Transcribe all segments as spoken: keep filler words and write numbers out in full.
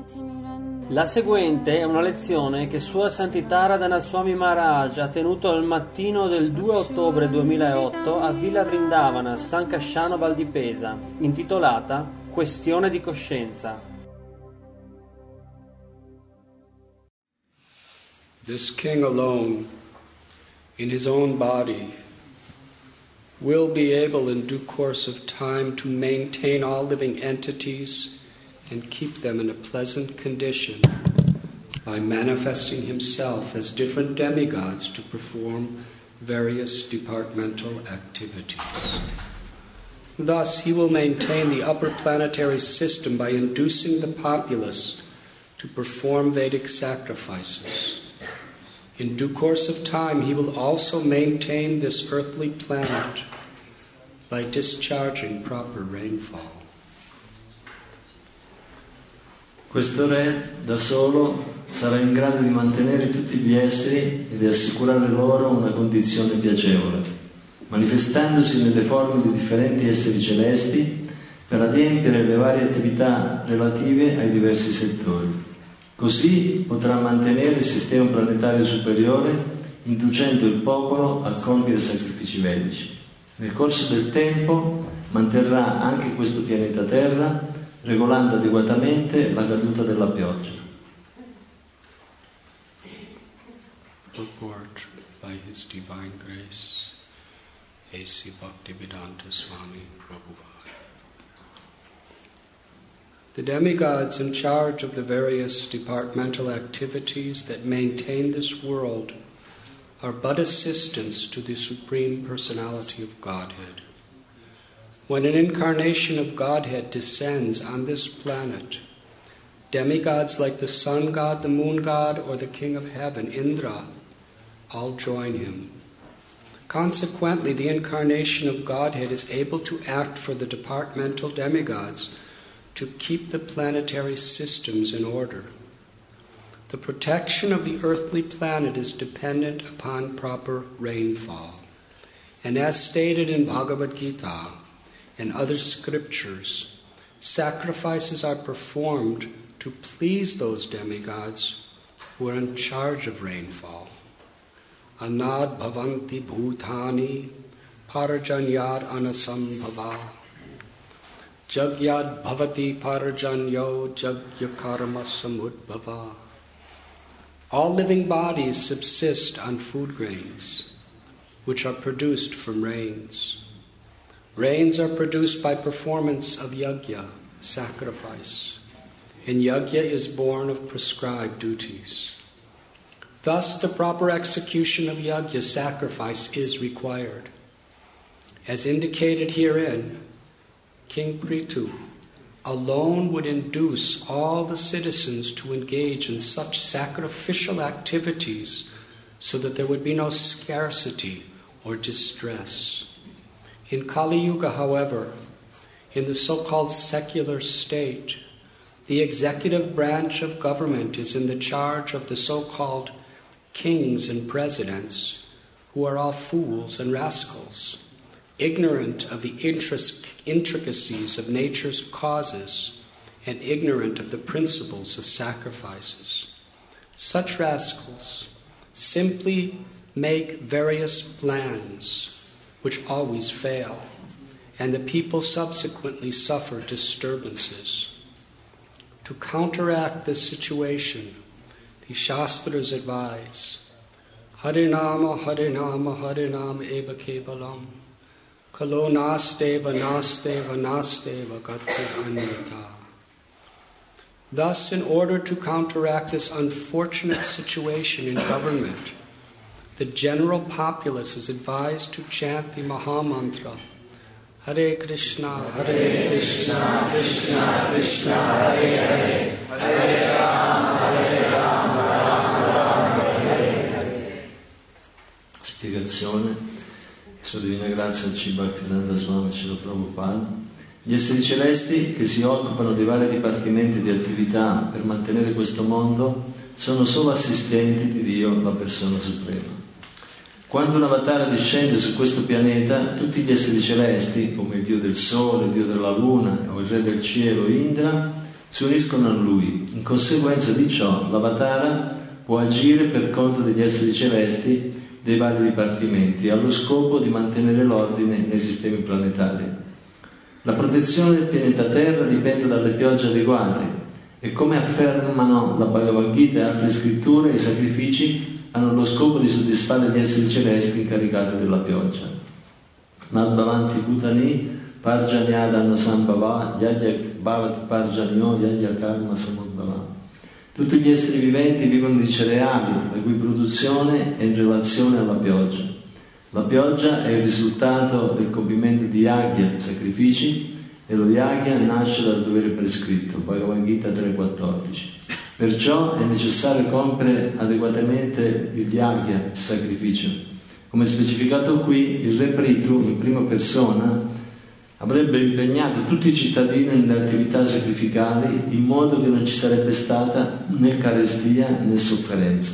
La seguente è una lezione che Sua Santità Radhana Swami Maharaj ha tenuto al mattino del due ottobre duemilaotto a Villa Vrindavana, Sankashano Valdipesa, intitolata Questione di coscienza. This king alone, in his own body, will be able in due course of time to maintain all living entities and keep them in a pleasant condition by manifesting himself as different demigods to perform various departmental activities. Thus, he will maintain the upper planetary system by inducing the populace to perform Vedic sacrifices. In due course of time, he will also maintain this earthly planet by discharging proper rainfall. Questo re da solo sarà in grado di mantenere tutti gli esseri e di assicurare loro una condizione piacevole, manifestandosi nelle forme di differenti esseri celesti per adempiere le varie attività relative ai diversi settori. Così potrà mantenere il sistema planetario superiore, inducendo il popolo a compiere sacrifici vedici. Nel corso del tempo manterrà anche questo pianeta Terra, regolando adeguatamente la caduta della pioggia. Purport by His Divine Grace, A C Bhaktivedanta Swami Prabhupada. The demigods in charge of the various departmental activities that maintain this world are but assistants to the Supreme Personality of Godhead. When an incarnation of Godhead descends on this planet, demigods like the sun god, the moon god, or the king of heaven, Indra, all join him. Consequently, the incarnation of Godhead is able to act for the departmental demigods to keep the planetary systems in order. The protection of the earthly planet is dependent upon proper rainfall. And as stated in Bhagavad Gita and other scriptures, sacrifices are performed to please those demigods who are in charge of rainfall. Anad bhavanti bhutani parajanyad anasambhava Jagyad bhavati parajanyo jagyakarma samudbhava. All living bodies subsist on food grains, which are produced from rains. Rains are produced by performance of yajna, sacrifice, and yajna is born of prescribed duties. Thus, the proper execution of yajna, sacrifice, is required. As indicated herein, King Prithu alone would induce all the citizens to engage in such sacrificial activities so that there would be no scarcity or distress. In Kali Yuga, however, in the so-called secular state, the executive branch of government is in the charge of the so-called kings and presidents, who are all fools and rascals, ignorant of the intricacies of nature's causes and ignorant of the principles of sacrifices. Such rascals simply make various plans which always fail, and the people subsequently suffer disturbances. To counteract this situation, the Shastras advise, Harinama, Harinama, Harinama eva kevalam, Kalo nasteva, nasteva, nasteva, gatir anyata. Thus, in order to counteract this unfortunate situation in government, the general populace is advised to chant the Mahamantra, Hare Krishna, Hare Krishna, Krishna Krishna, Hare Hare, Hare Rama, Hare Rama, Rama Rama, Hare Hare. Spiegazione. Sua Divina Grazia al C. Bhaktivedanta Swami Srila Prabhupada. Gli esseri celesti che si occupano dei vari dipartimenti di attività per mantenere questo mondo sono solo assistenti di Dio, la persona suprema. Quando un avatara discende su questo pianeta, tutti gli esseri celesti, come il Dio del Sole, il Dio della Luna o il Re del Cielo, Indra, si uniscono a lui. In conseguenza di ciò, l'Avatara può agire per conto degli esseri celesti dei vari dipartimenti, allo scopo di mantenere l'ordine nei sistemi planetari. La protezione del pianeta Terra dipende dalle piogge adeguate e, come affermano la Bhagavad Gita e altre scritture, i sacrifici hanno lo scopo di soddisfare gli esseri celesti incaricati della pioggia. Madhvavanti Bhutani Parjanyadanna Sambhava Yajyak Bhavati Parjanyo Yajya Karma Samudbhava. Tutti gli esseri viventi vivono di cereali, la cui produzione è in relazione alla pioggia. La pioggia è il risultato del compimento di yagya, sacrifici, e lo yagya nasce dal dovere prescritto, Bhagavad Gita tre quattordici. Perciò è necessario compiere adeguatamente il yagya, il sacrificio. Come specificato qui, il re Prithu, in prima persona, avrebbe impegnato tutti i cittadini nelle attività sacrificali in modo che non ci sarebbe stata né carestia né sofferenza.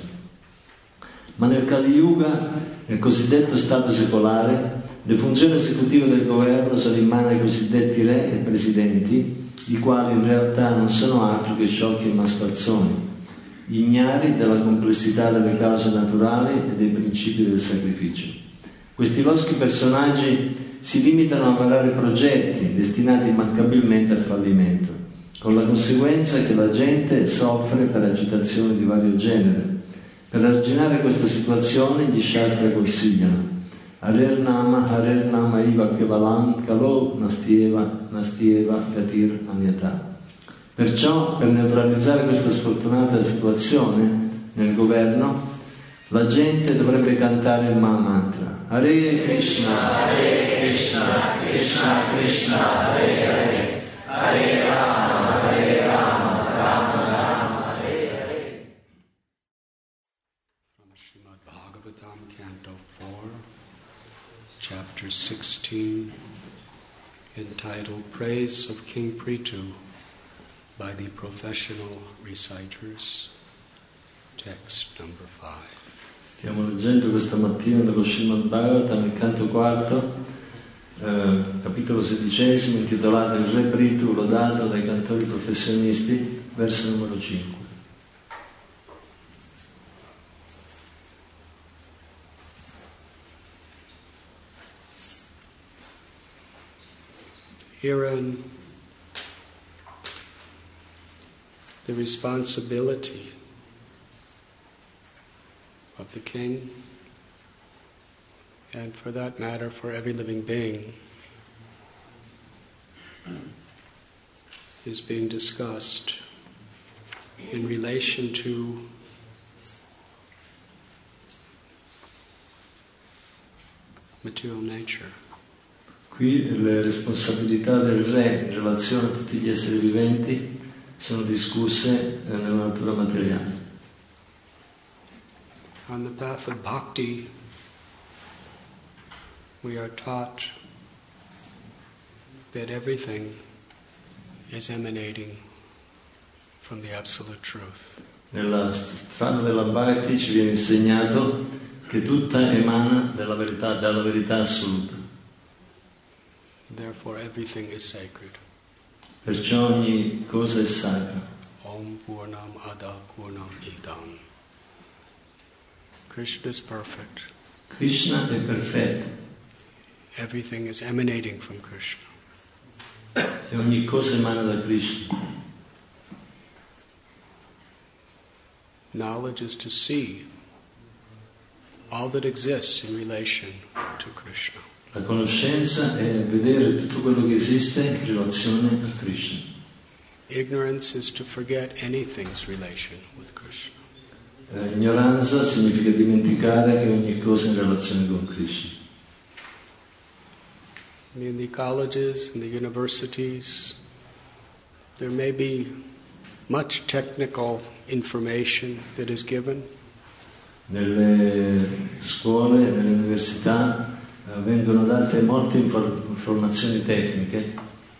Ma nel Kali Yuga, nel cosiddetto stato secolare, le funzioni esecutive del governo sono in mano ai cosiddetti re e presidenti, i quali in realtà non sono altro che sciocchi e mascalzoni, ignari della complessità delle cause naturali e dei principi del sacrificio. Questi loschi personaggi si limitano a varare progetti destinati immancabilmente al fallimento, con la conseguenza che la gente soffre per agitazioni di vario genere. Per arginare questa situazione gli Shastra consigliano Harer Nama, Harer Nama Iva Kevalam Kalo Nastieva, Nastieva Gatir Anyata. Perciò, per neutralizzare questa sfortunata situazione nel governo, la gente dovrebbe cantare il Mahamantra Hare Krishna, Hare Krishna, Krishna Krishna, Hare Hare, Hare Rama, Hare Rama, Rama Rama, Hare Hare. From Srimad Bhagavatam, Canto four, Chapter sixteen, entitled Praise of King Prithu by the Professional Reciters, text number five. Stiamo leggendo questa mattina dallo Srimad Bhagavatam, nel canto quarto, eh, capitolo sedicesimo, intitolato Il Re Prithu lodato dai cantori professionisti, verso numero cinque. Herein, the responsibility of the king, and for that matter for every living being, is being discussed in relation to material nature. Qui le responsabilità del re in relazione a tutti gli esseri viventi sono discusse nella natura materiale. On the path of bhakti, we are taught that everything is emanating from the absolute truth. Nella strada della bhakti ci viene insegnato che tutta emana dalla verità, dalla verità assoluta. Therefore everything is sacred. Perciò ogni cosa è sacra. Om Purnam Ada Purnam Idam. Krishna is perfect. Krishna è perfetto. Everything is emanating from Krishna. E ogni cosa emana da Krishna. Knowledge is to see all that exists in relation to Krishna. La conoscenza è vedere tutto quello che esiste in relazione a Krishna. Ignorance is to forget anything's relation with Krishna. Eh, ignoranza significa dimenticare che ogni cosa è in relazione con Krishna. In the colleges and the universities, there may be much technical information that is given. Nelle scuole, nelle università eh, vengono date molte infor- informazioni tecniche,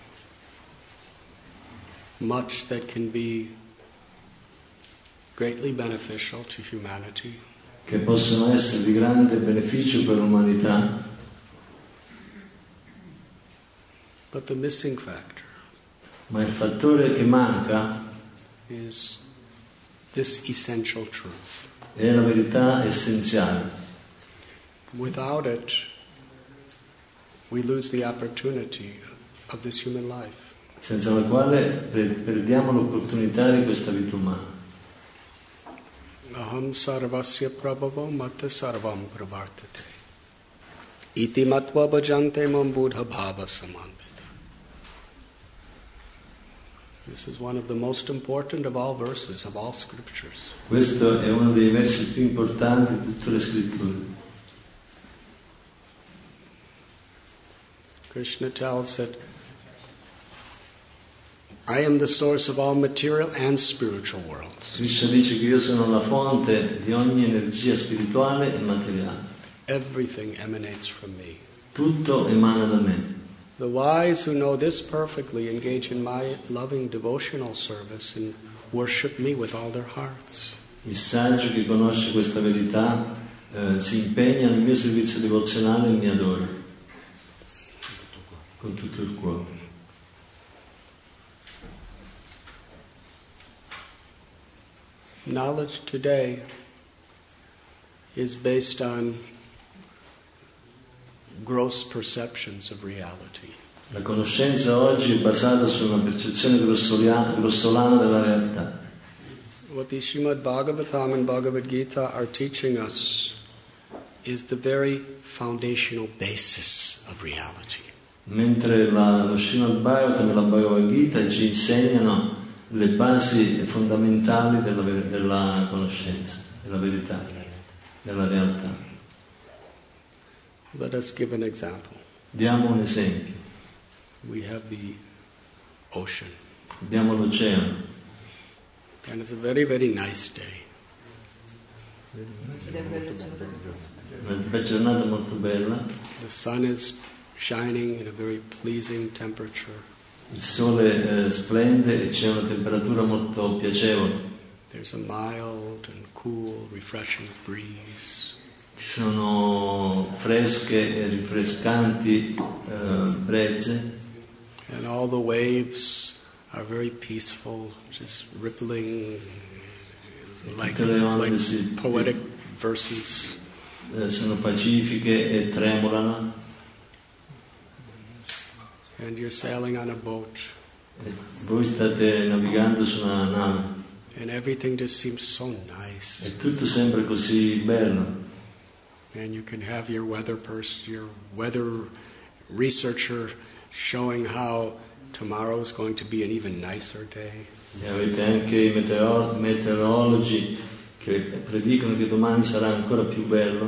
much that can be greatly beneficial to humanity. che possono essere di grande beneficio per l'umanità. But the missing factor Ma il fattore che manca is this essential truth. è la verità essenziale. Without it, we lose the opportunity of this human life. Senza la quale perdiamo l'opportunità di questa vita umana. Aham sarvasya prabhavo matta sarvam pravartate. Iti matva bhajante mam buddha bhava samanvita. This is one of the most important of all verses, of all scriptures. Questo è uno dei versi più importanti di tutte le scritture. Krishna tells that I am the source of all material and spiritual worlds. Krishna dice che io sono la fonte di ogni energia spirituale e materiale. Everything emanates from me. Tutto emana da me. The wise who know this perfectly engage in my loving devotional service and worship me with all their hearts. Il saggio che conosce questa verità eh, si impegna nel mio servizio devozionale e mi adora con tutto il cuore. Knowledge today is based on gross perceptions of reality. La conoscenza oggi è basata su una percezione grossolana, grossolana della realtà. What the Srimad Bhagavatam and Bhagavad Gita are teaching us is the very foundational basis of reality. Mentre la, lo Srimad Bhagavatam e la Bhagavad Gita ci insegnano le basi fondamentali della, della conoscenza, della verità, della realtà. Let us give an example. Diamo un esempio. We have the ocean. Abbiamo l'oceano. And it's a very, very nice day. Una bella giornata molto bella. The sun is shining in a very pleasing temperature. Il sole eh, splende e c'è una temperatura molto piacevole. There's a mild and cool, refreshing breeze. Ci sono fresche e rinfrescanti eh, brezze. And all the waves are very peaceful, just rippling like, like poetic verses. Eh, sono pacifiche e tremolano. And you're sailing on a boat. E voi state navigando su una nave. And everything just seems so nice. E tutto sembra così bello. And you can have your weather person, your weather researcher showing how tomorrow is going to be an even nicer day. E avete anche i meteor- meteorologi che predicono che domani sarà ancora più bello.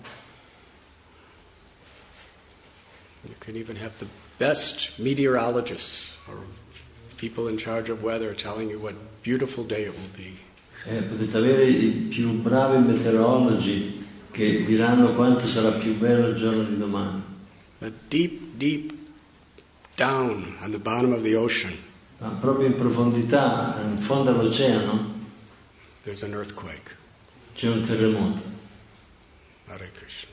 You can even have the best meteorologists or people in charge of weather telling you what beautiful day it will be. E potete avere i più bravi meteorologi che diranno quanto sarà più bello il giorno di domani. But deep, deep down on the bottom of the ocean, Ma proprio in profondità, in fondo all'oceano, there's an earthquake. c'è un terremoto. Hare Krishna.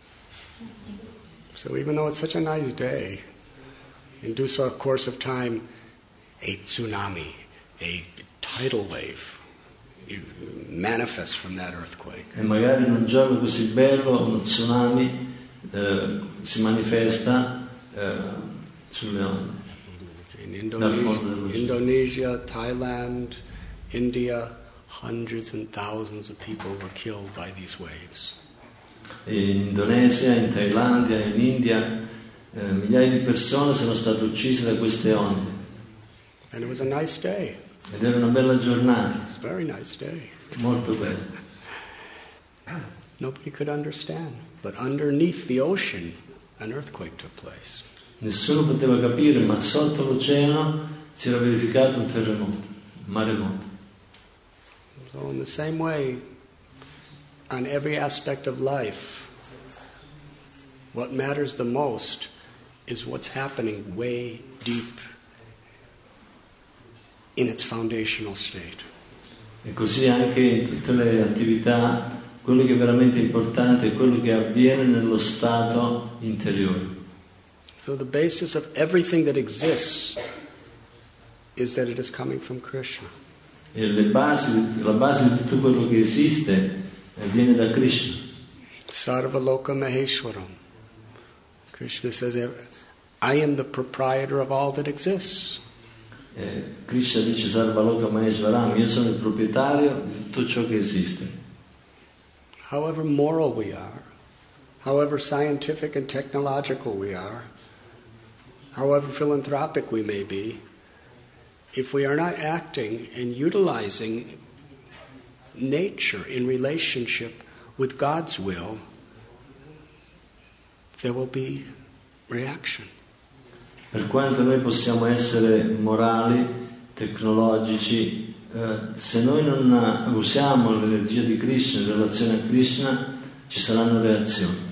So even though it's such a nice day, in due course of time, a tsunami, a tidal wave, manifests from that earthquake. E magari in un giorno così bello uno tsunami eh, si manifesta eh, sulle onde. In Indonesia, Indonesia, Thailand, India, hundreds and thousands of people were killed by these waves. E in Indonesia, in Thailandia, in India, eh, migliaia di persone sono state uccise da queste onde. And it was a nice day. Ed era una bella giornata. It's a very nice day. Molto bella. Nobody could understand. But underneath the ocean, an earthquake took place. Nessuno poteva capire, ma sotto l'oceano si era verificato un terremoto, un maremoto. So in the same way, on every aspect of life, what matters the most is what's happening way deep in its foundational state. E così anche in tutte le attività, quello che è veramente importante è quello che avviene nello stato interiore. So the basis of everything that exists is that it is coming from Krishna. E le basi, la base di tutto quello che esiste eh, viene da Krishna. Sarva Loka Maheshwaram. Krishna says, I am the proprietor of all that exists. Eh, Krishna dice Sarva Loka Maheshwaram, io sono il proprietario di tutto ciò che esiste. However moral we are, however scientific and technological we are, however philanthropic we may be, if we are not acting and utilizing nature in relationship with God's will, there will be reaction. Per quanto noi possiamo essere morali, tecnologici, eh, se noi non usiamo l'energia di Krishna in relazione a Krishna, ci saranno reazioni.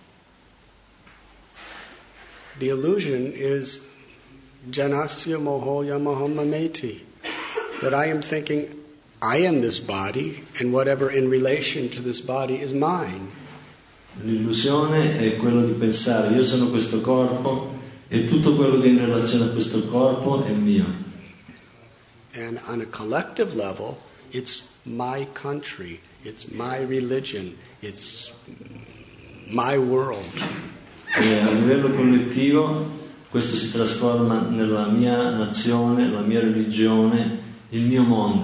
The illusion is janasya mohoya mahamameti, that I am thinking I am this body and whatever in relation to this body is mine. L'illusione è quello di pensare io sono questo corpo e tutto quello che è in relazione a questo corpo è mio. And on a collective level, it's my country, it's my religion, it's my world. E a livello collettivo questo si trasforma nella mia nazione, la mia religione, il mio mondo.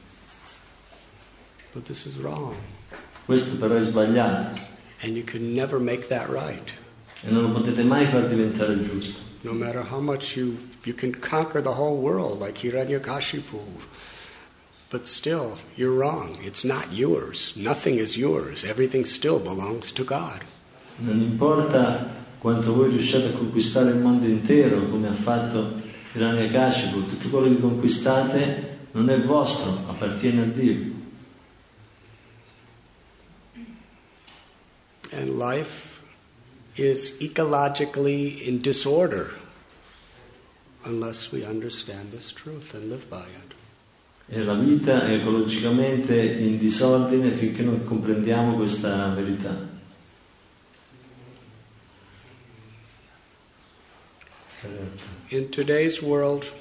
But this is wrong. Questo però è sbagliato. And you can never make that right. E non lo potete mai far diventare giusto. No matter how much you, you can conquer the whole world like Hiranyakashipu. But still, you're wrong. It's not yours. Nothing is yours. Everything still belongs to God. Non importa quanto voi riusciate a conquistare il mondo intero, come ha fatto Hiranyakashipu, tutto quello che conquistate non è vostro, appartiene a Dio. And life is ecologically in disorder unless we understand this truth and live by it. E la vita è ecologicamente in disordine finché non comprendiamo questa verità. In today's world,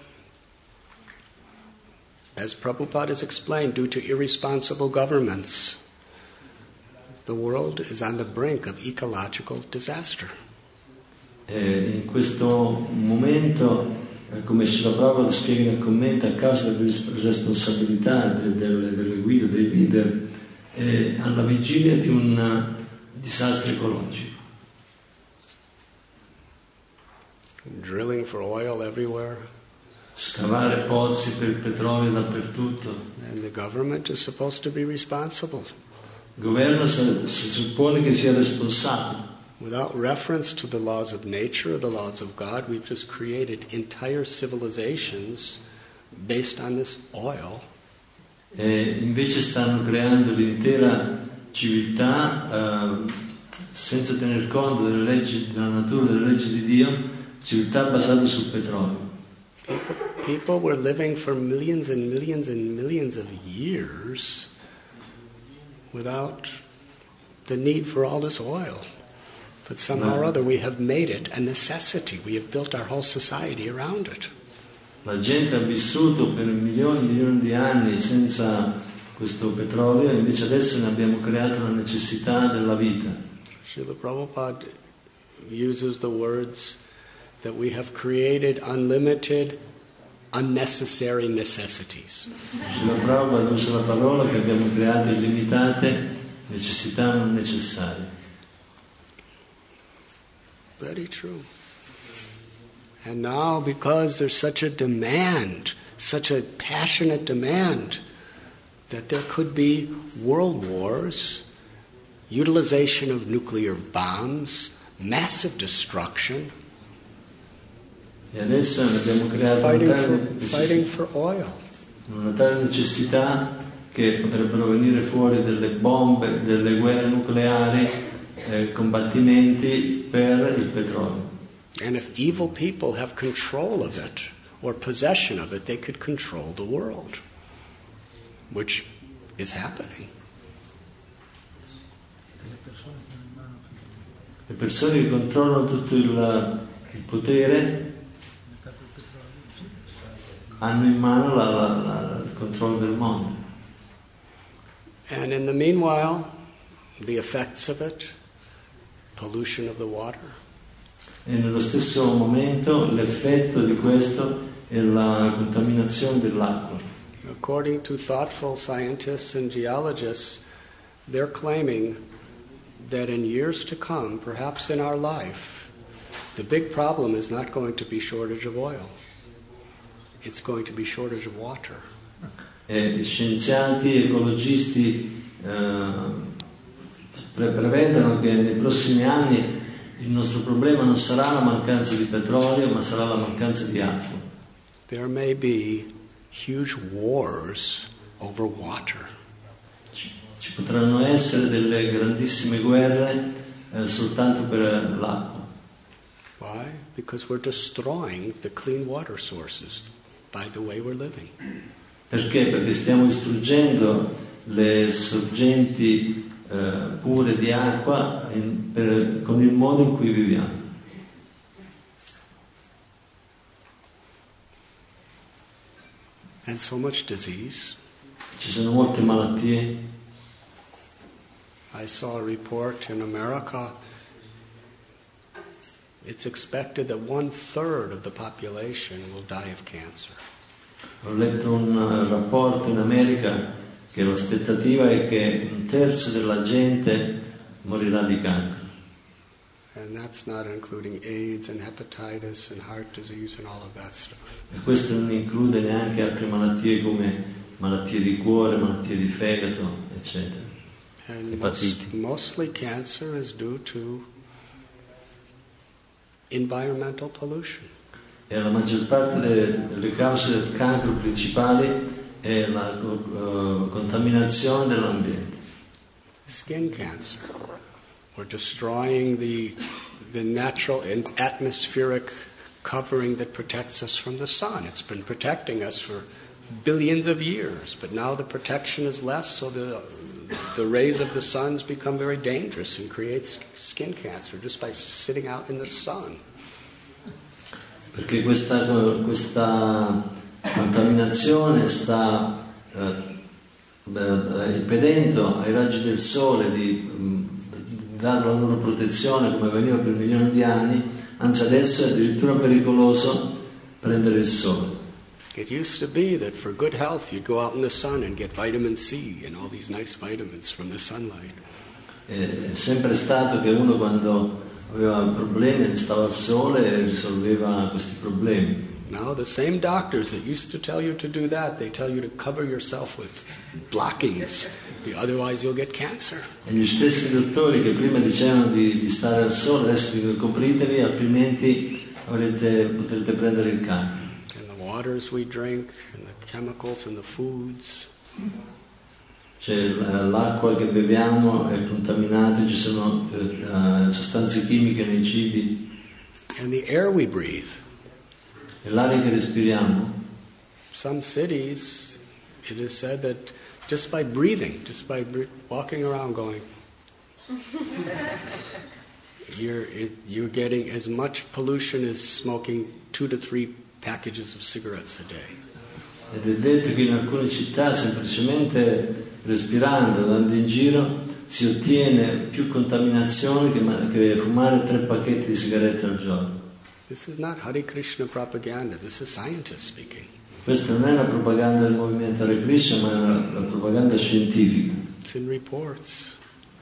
as Prabhupada has explained, due to irresponsible governments, the world is on the brink of ecological disaster. E in questo momento, eh, come Srila Prabhupada spiega nel commento, a causa dell'irresponsabilità de, delle, delle guide, dei leader, è alla vigilia di un disastro ecologico. Drilling for oil everywhere. Scavare pozzi per petrolio dappertutto. And the government is supposed to be responsible. Il governo si, si suppone che sia responsabile. Without reference to the laws of nature or the laws of God, we've just created entire civilizations based on this oil. E invece stanno creando l'intera civiltà eh, senza tener conto delle leggi della natura, delle leggi di Dio, civiltà basate sul petrolio. People, people were living for millions and millions and millions of years without the need for all this oil. But somehow or other we have made it a necessity. We have built our whole society around it. La gente ha vissuto per milioni e milioni di anni senza questo petrolio e invece adesso ne abbiamo creato la necessità della vita. Srila Prabhupada uses the words that we have created unlimited, unnecessary necessities. Srila Prabhupada usa la parola che abbiamo creato illimitate necessità non necessarie. Very true. And now, because there's such a demand, such a passionate demand, that there could be world wars, utilization of nuclear bombs, massive destruction, E adesso ne abbiamo creato una fighting tale, for, fighting for oil. una tale necessità che potrebbero venire fuori delle bombe, delle guerre nucleari, eh, combattimenti per il petrolio. And if evil people have control of it or possession of it, they could control the world, which is happening. Le persone che controllano tutto il, il potere hanno in mano la, la, la, il controllo del mondo. And in the meanwhile, the effects of it, pollution of the water. E nello stesso momento l'effetto di questo è la contaminazione dell'acqua. According to thoughtful scientists and geologists, they're claiming that in years to come, perhaps in our life, the big problem is not going to be shortage of oil. It's going to be shortage of water. E scienziati, ecologisti eh, pre- prevedono che nei prossimi anni il nostro problema non sarà la mancanza di petrolio, ma sarà la mancanza di acqua. There may be huge wars over water. Ci, ci potranno essere delle grandissime guerre eh, soltanto per l'acqua. Why? Because we're destroying the clean water sources by the way we're living. Perché? Perché stiamo distruggendo le sorgenti eh, pure di acqua in, per, con il modo in cui viviamo. And so much disease. Ci sono molte malattie. I saw a report in America. It's expected that one third of the population will die of cancer. Ho letto un uh, rapporto in America che l'aspettativa è che un terzo della gente morirà di cancro. And that's not including AIDS and hepatitis and heart disease and all of that stuff. E questo non include neanche altre malattie come malattie di cuore, malattie di fegato, eccetera. And most, mostly cancer is due to environmental pollution. E la maggior parte delle, delle cause del cancro principali è la uh, contaminazione dell'ambiente. Skin cancer. We're destroying the, the natural and atmospheric covering that protects us from the sun. It's been protecting us for billions of years, but now the protection is less, so the, the rays of the suns become very dangerous and creates skin cancer just by sitting out in the sun. Perché questa, questa contaminazione sta eh, impedendo ai raggi del sole di, di dare la loro protezione come avveniva per milioni di anni, anzi adesso è addirittura pericoloso prendere il sole. It used to be that for good health you'd go out in the sun and get vitamin C and all these nice vitamins from the sunlight. È sempre stato che uno quando aveva problemi stava al sole e risolveva questi problemi. Now the same doctors that used to tell you to do that, they tell you to cover yourself with blockings, otherwise you'll get cancer. E gli stessi dottori che prima dicevano di, di stare al sole adesso dicono copritevi, altrimenti avrete, potrete prendere il cancro. And the waters we drink and the chemicals in the foods. Cioè l'acqua che beviamo è contaminata, ci sono uh, sostanze chimiche nei cibi. And the air we breathe. E l'aria che respiriamo. Some cities, it is said that just by breathing, just by bre- walking around going, you're, it, you're getting as much pollution as smoking two to three packages of cigarettes a day. Ed è detto che in alcune città semplicemente respirando, andando in giro, si ottiene più contaminazione che, che fumare tre pacchetti di sigarette al giorno. This is not Hare Krishna propaganda, this is scientists speaking. Questa non è la propaganda del movimento Hare Krishna, ma è la, la propaganda scientifica. It's in reports.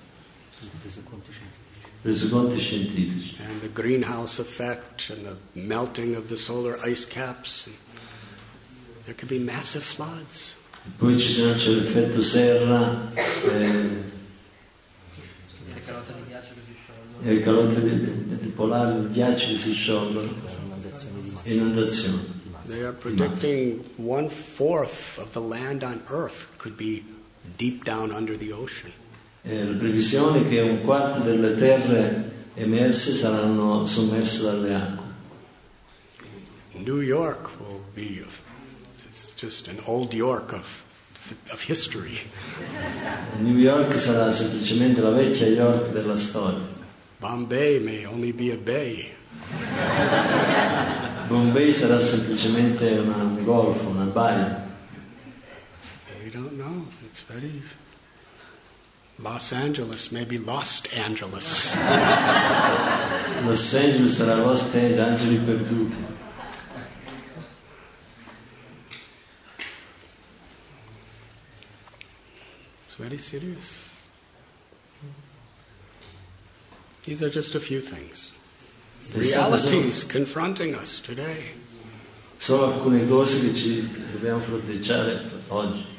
Resoconti scientifici. And the greenhouse effect and the melting of the solar ice caps. There could be massive floods. Poi ci sono, c'è l'effetto serra e le calotte di, di polari, il ghiaccio che si sciolgono, inondazioni. They are predicting one fourth of the land on Earth could be deep down under the ocean. E le previsioni è che un quarto delle terre emerse saranno sommerse dalle acque. New York will be it's just an old York of of history. New York sarà semplicemente la vecchia York della storia. Bombay may only be a bay. Bombay sarà semplicemente una golfo, una baia. We don't know. It's very Los Angeles, maybe Lost Angeles. Los Angeles sarà Los Angeles, angeli perduti. It's very serious. These are just a few things. Realities confronting us today. Solo alcune cose che ci dobbiamo fronteggiare oggi.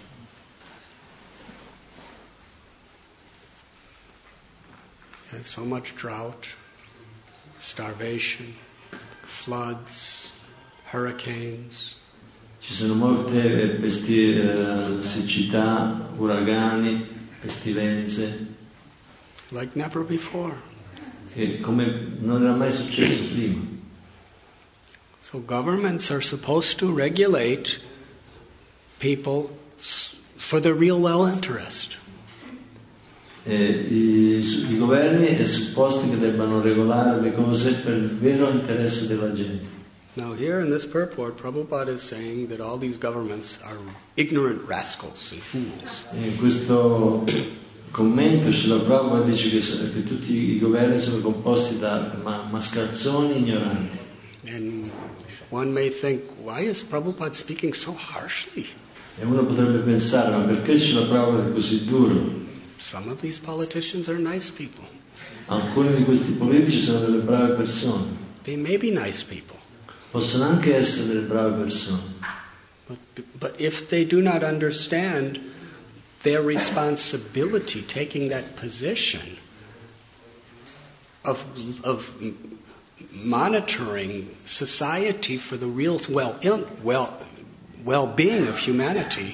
And so much drought, starvation, floods, hurricanes. Ci sono molte pesti, eh, siccità, uragani, pestilenze. Like never before. Che come non era mai successo prima. So governments are supposed to regulate people for their real well interest. E i, i governi è supposto che debbano regolare le cose per il vero interesse della gente. Now here in this purport, Prabhupada is saying that all these governments are ignorant rascals and fools. In questo commento Srila Prabhupada dice che, che tutti i governi sono composti da ma, mascalzoni ignoranti. And one may think, why is Prabhupada speaking so harshly? E uno potrebbe pensare, ma perché Srila Prabhupada è così duro? Some of these politicians are nice people. Alcuni di questi politici sono delle brave persone. They may be nice people. Possono anche essere delle brave persone. But, but if they do not understand their responsibility taking that position of, of monitoring society for the real well, well, well-being of humanity,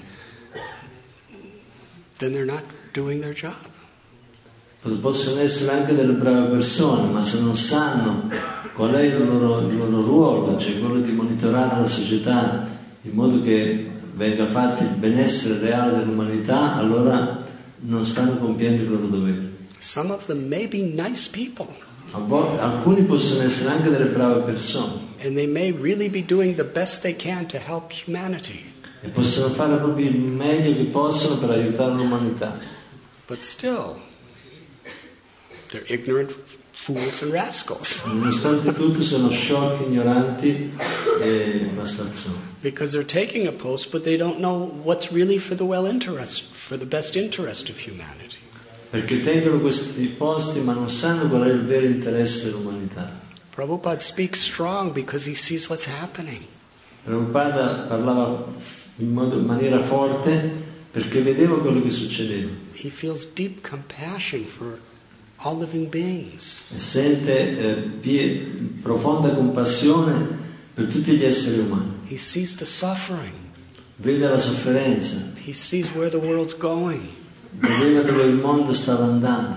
then they're not doing their job. Possono essere anche delle brave persone, ma se non sanno qual è il loro, il loro ruolo, cioè quello di monitorare la società in modo che venga fatto il benessere reale dell'umanità, allora non stanno compiendo il loro dovere. Some of them may be nice people. Alcuni possono essere anche delle brave persone. And they may really be doing the best they can to help humanity. E possono fare proprio il meglio che possono per aiutare l'umanità. But still, they're ignorant fools and rascals. Nonostante tutto sono sciocchi, ignoranti e mascalzoni. Because they're taking a post, but they don't know what's really for the well interest, for the best interest of humanity. Perché tengono questi posti ma non sanno qual è il vero interesse dell'umanità. Prabhupada speaks strong because he sees what's happening. Prabhupada parlava in, modo, in maniera forte perché vedeva quello che succedeva. He feels deep compassion for all living beings. E sente eh, pie, profonda compassione per tutti gli esseri umani. He sees the suffering. Vede la sofferenza. He sees where the world's going. Vedeva dove il mondo stava andando.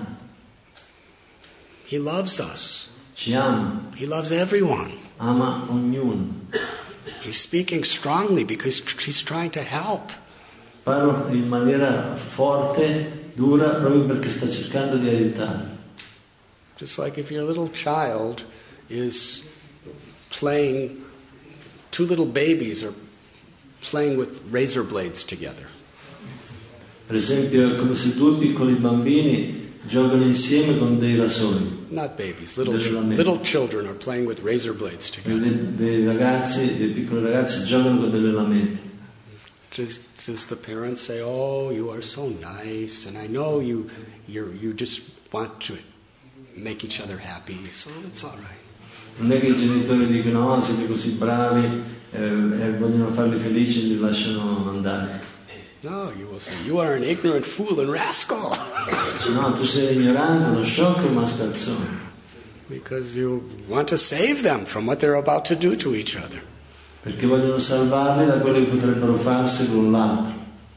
He loves us. Ci ama. He loves everyone. Ama ognuno. He's speaking strongly because he's trying to help. Parla in maniera forte, dura, proprio perché sta cercando di aiutare. Just like if your little child is playing, two little babies are playing with razor blades together. Per esempio, è come se due piccoli bambini giocano insieme con dei rasoi. Not babies, little, ch- little children are playing with razor blades together. Dei, dei ragazzi, dei piccoli ragazzi giocano con delle lamette. Does, does the parents say, "Oh, you are so nice, and I know you, you, you just want to make each other happy, so it's all right." Non è che i genitori dicono, oh, siete così bravi eh, e vogliono farli felici e li lasciano andare. No, you will say, "You are an ignorant fool and rascal." No, tu sei ignorante, uno sciocco e mascalzone. Because you want to save them from what they're about to do to each other. Perché vogliono salvarli da quello che potrebbero farsi l'un l'altro.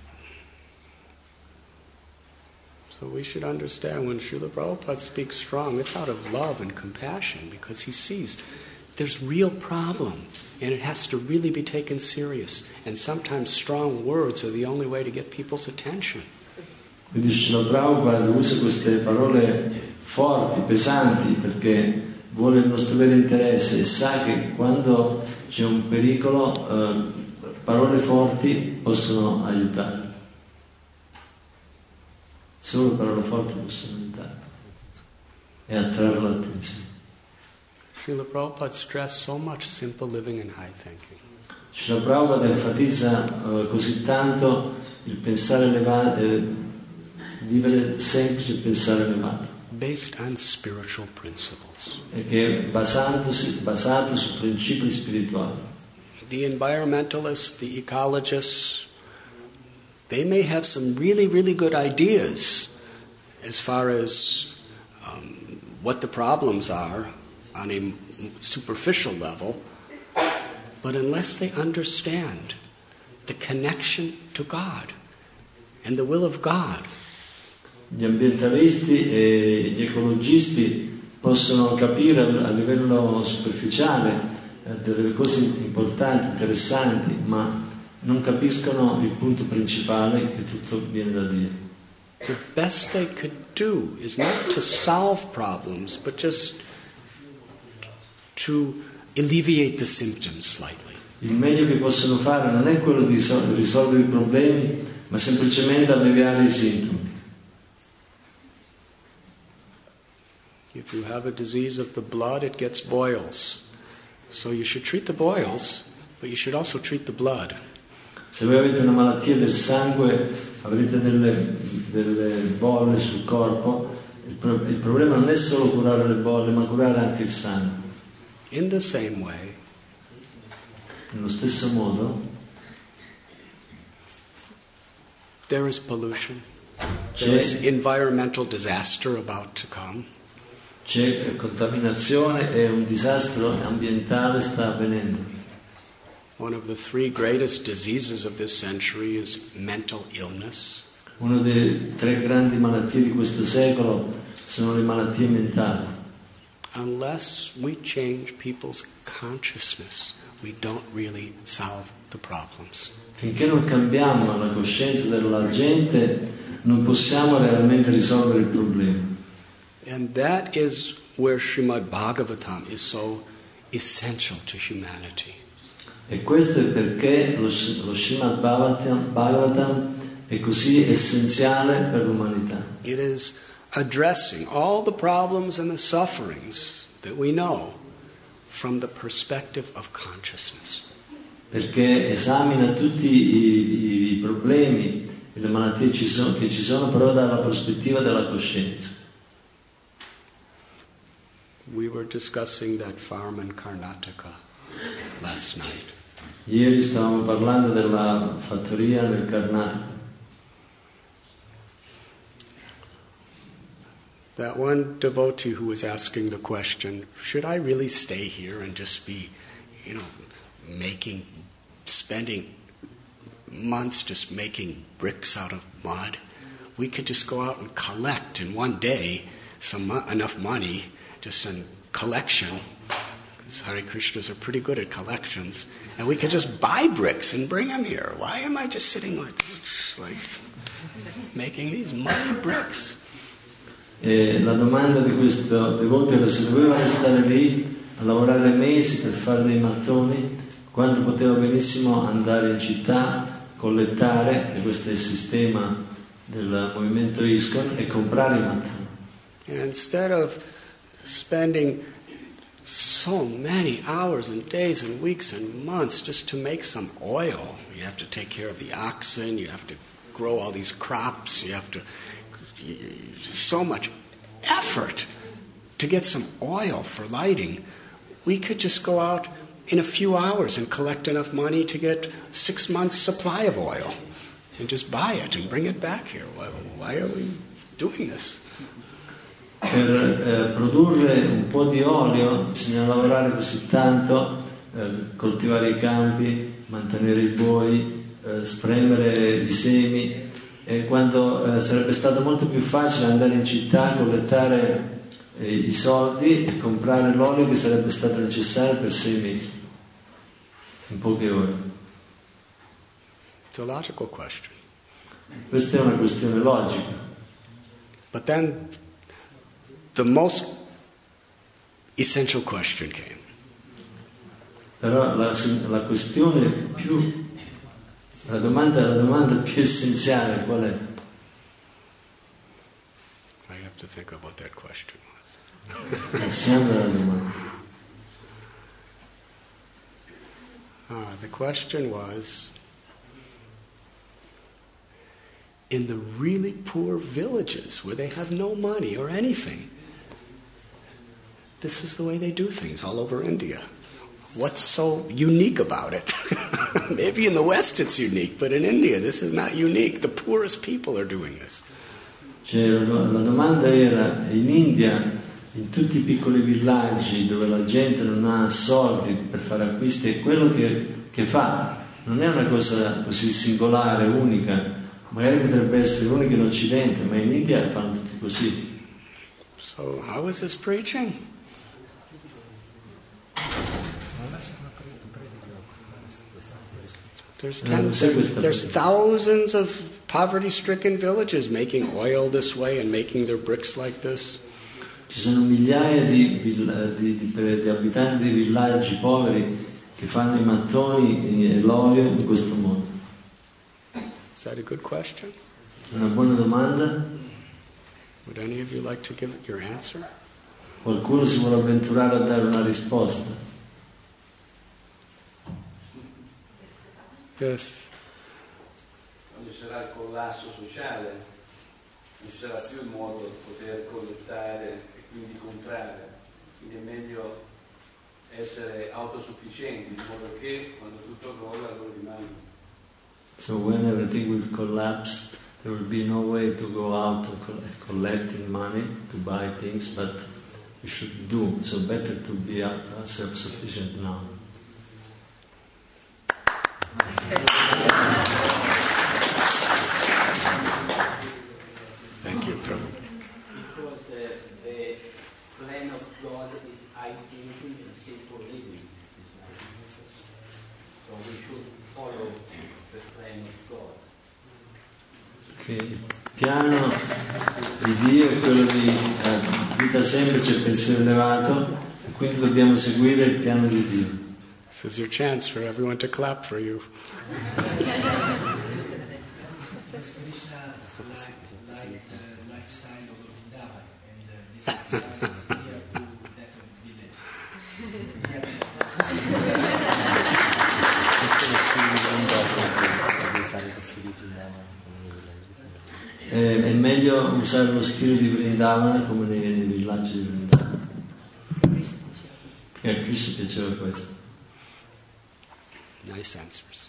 So we should understand when Srila Prabhupada speaks strong, it's out of love and compassion because he sees there's real problem and it has to really be taken serious. And sometimes strong words are the only way to get people's attention. Quindi Srila Prabhupada usa queste parole forti, pesanti, perché vuole il nostro vero interesse e sa che quando c'è un pericolo eh, parole forti possono aiutare. Solo parole forti possono aiutare e attrarre l'attenzione. Srila Prabhupada stressed so much simple living and high thinking. Srila Prabhupada enfatizza uh, così tanto il pensare elevato, eh, vivere semplice e pensare elevato. Based on spiritual principles. E che è basandosi, basato su principi spirituali. The environmentalists, the ecologists, they may have some really, really good ideas as far as um, what the problems are on a superficial level, but unless they understand the connection to God and the will of God. Gli ambientalisti e gli ecologisti possono capire a livello superficiale eh, delle cose importanti, interessanti, ma non capiscono il punto principale, che tutto viene da Dio. The best they could do is not to solve problems, but just to alleviate the symptoms slightly. Il meglio che possono fare non è quello di risolvere i problemi, ma semplicemente alleviare i sintomi. If you have a disease of the blood, it gets boils. So you should treat the boils, but you should also treat the blood. Se voi avete una malattia del sangue, avrete delle, delle bolle sul corpo, il, pro, il problema non è solo curare le bolle, ma curare anche il sangue. In the same way, nello stesso modo, there is pollution. There is environmental disaster about to come. C'è contaminazione e un disastro ambientale sta avvenendo. One of the three greatest diseases of this century is mental illness. Una delle tre grandi malattie di questo secolo sono le malattie mentali. Unless we change people's consciousness, we don't really solve the problems. Finché non cambiamo la coscienza della gente, non possiamo realmente risolvere il problema. And that is where Srimad Bhagavatam is so essential to humanity. E questo è perché lo, lo Srimad Bhagavatam, Bhagavatam è così essenziale per l'umanità. It is addressing all the problems and the sufferings that we know from the perspective of consciousness. Perché esamina tutti i, i, i problemi e le malattie ci sono, che ci sono, però dalla prospettiva della coscienza. We were discussing that farm in Karnataka last night. Ieri stavamo parlando della fattoria nel Karnataka. That one devotee who was asking the question, should I really stay here and just be, you know, making, spending months just making bricks out of mud? We could just go out and collect in one day some enough money just in collection, because Hare Krishnas are pretty good at collections, and we could just buy bricks and bring them here. Why am I just sitting like, like making these muddy bricks? E la domanda di questo devoto era se doveva restare lì a lavorare mesi per fare dei mattoni, quando poteva benissimo andare in città, collettare, e questo è il sistema del movimento ISKCON, e comprare i mattoni. And instead of spending so many hours and days and weeks and months just to make some oil, you have to take care of the oxen, you have to grow all these crops, you have to so much effort to get some oil for lighting. We could just go out in a few hours and collect enough money to get six months supply of oil and just buy it and bring it back here. Why, why are we doing this? Per eh, produrre un po' di olio bisogna lavorare così tanto, eh, coltivare i campi, mantenere i buoi, eh, spremere i semi, e quando eh, sarebbe stato molto più facile andare in città, collettare eh, i soldi e comprare l'olio che sarebbe stato necessario per sei mesi, in poche ore. It's a logical question. Questa è una questione logica. But then the most essential question came. Però la, la questione più La domanda, la domanda più essenziale qual è? I have to think of what that question was. Pensiamo alla domanda. Ah, the question was, in the really poor villages where they have no money or anything, this is the way they do things all over India. What's so unique about it? Maybe in the West it's unique, but in India this is not unique. The poorest people are doing this. Cioè, la, la domanda era, in India, in tutti i piccoli villaggi dove la gente non ha soldi per fare acquisti, è quello che, che fa. Non è una cosa così singolare, unica. Magari potrebbe essere unica in Occidente, ma in India fanno tutti così. So how is this preaching? There's, tens, there's thousands of poverty-stricken villages making oil this way and making their bricks like this. Ci sono migliaia di, di, di, di abitanti di villaggi poveri che fanno i mattoni e l'olio in questo modo. Is that a good question? Una buona domanda? Would any of you like to give your answer? Qualcuno si vuole avventurare a dare una risposta? Yes. Quando ci sarà il collasso sociale, non ci sarà più il modo di poter collettare e quindi comprare. Quindi è meglio essere autosufficienti, in modo che quando tutto crolla loro rimangono. So when everything will collapse, there will be no way to go out and collecting money to buy things, but we should do. So better to be self-sufficient now. Thank you, Prabhu. Because uh, the plan of God is hygienic and simple living. So we should follow the plan of God. Okay. Il piano di Dio è quello di eh, vita semplice e pensiero elevato, e quindi dobbiamo seguire il piano di Dio. This is your chance for everyone to clap for you. È, è meglio usare lo stile di Vrindavana come nei, nei villaggi di Vrindavana. E a Krishna piaceva questo. Nice answers.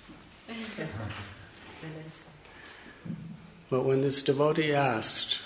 But when this devotee asked,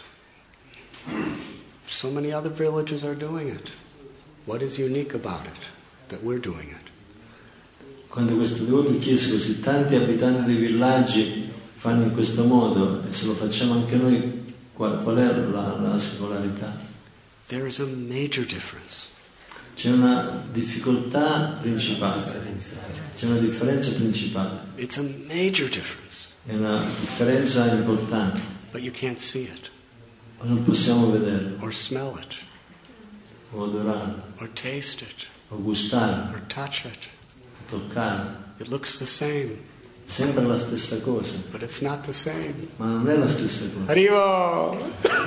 so many other villages are doing it. What is unique about it that we're doing it? Quando questo devoto chiese, così tanti abitanti dei villaggi fanno in questo modo, e se lo facciamo anche noi, qual, qual è la, la singolarità? There is a major difference. C'è una difficoltà principale, c'è una differenza principale. It's a major difference. È una differenza importante. But you can't see it. Ma non possiamo vederla, Or smell it. o odorarla, Or taste it. o gustarla, Or touch it. o toccarla. It looks the same. Sembra la stessa cosa, But it's not the same. ma non è la stessa cosa. Haribo!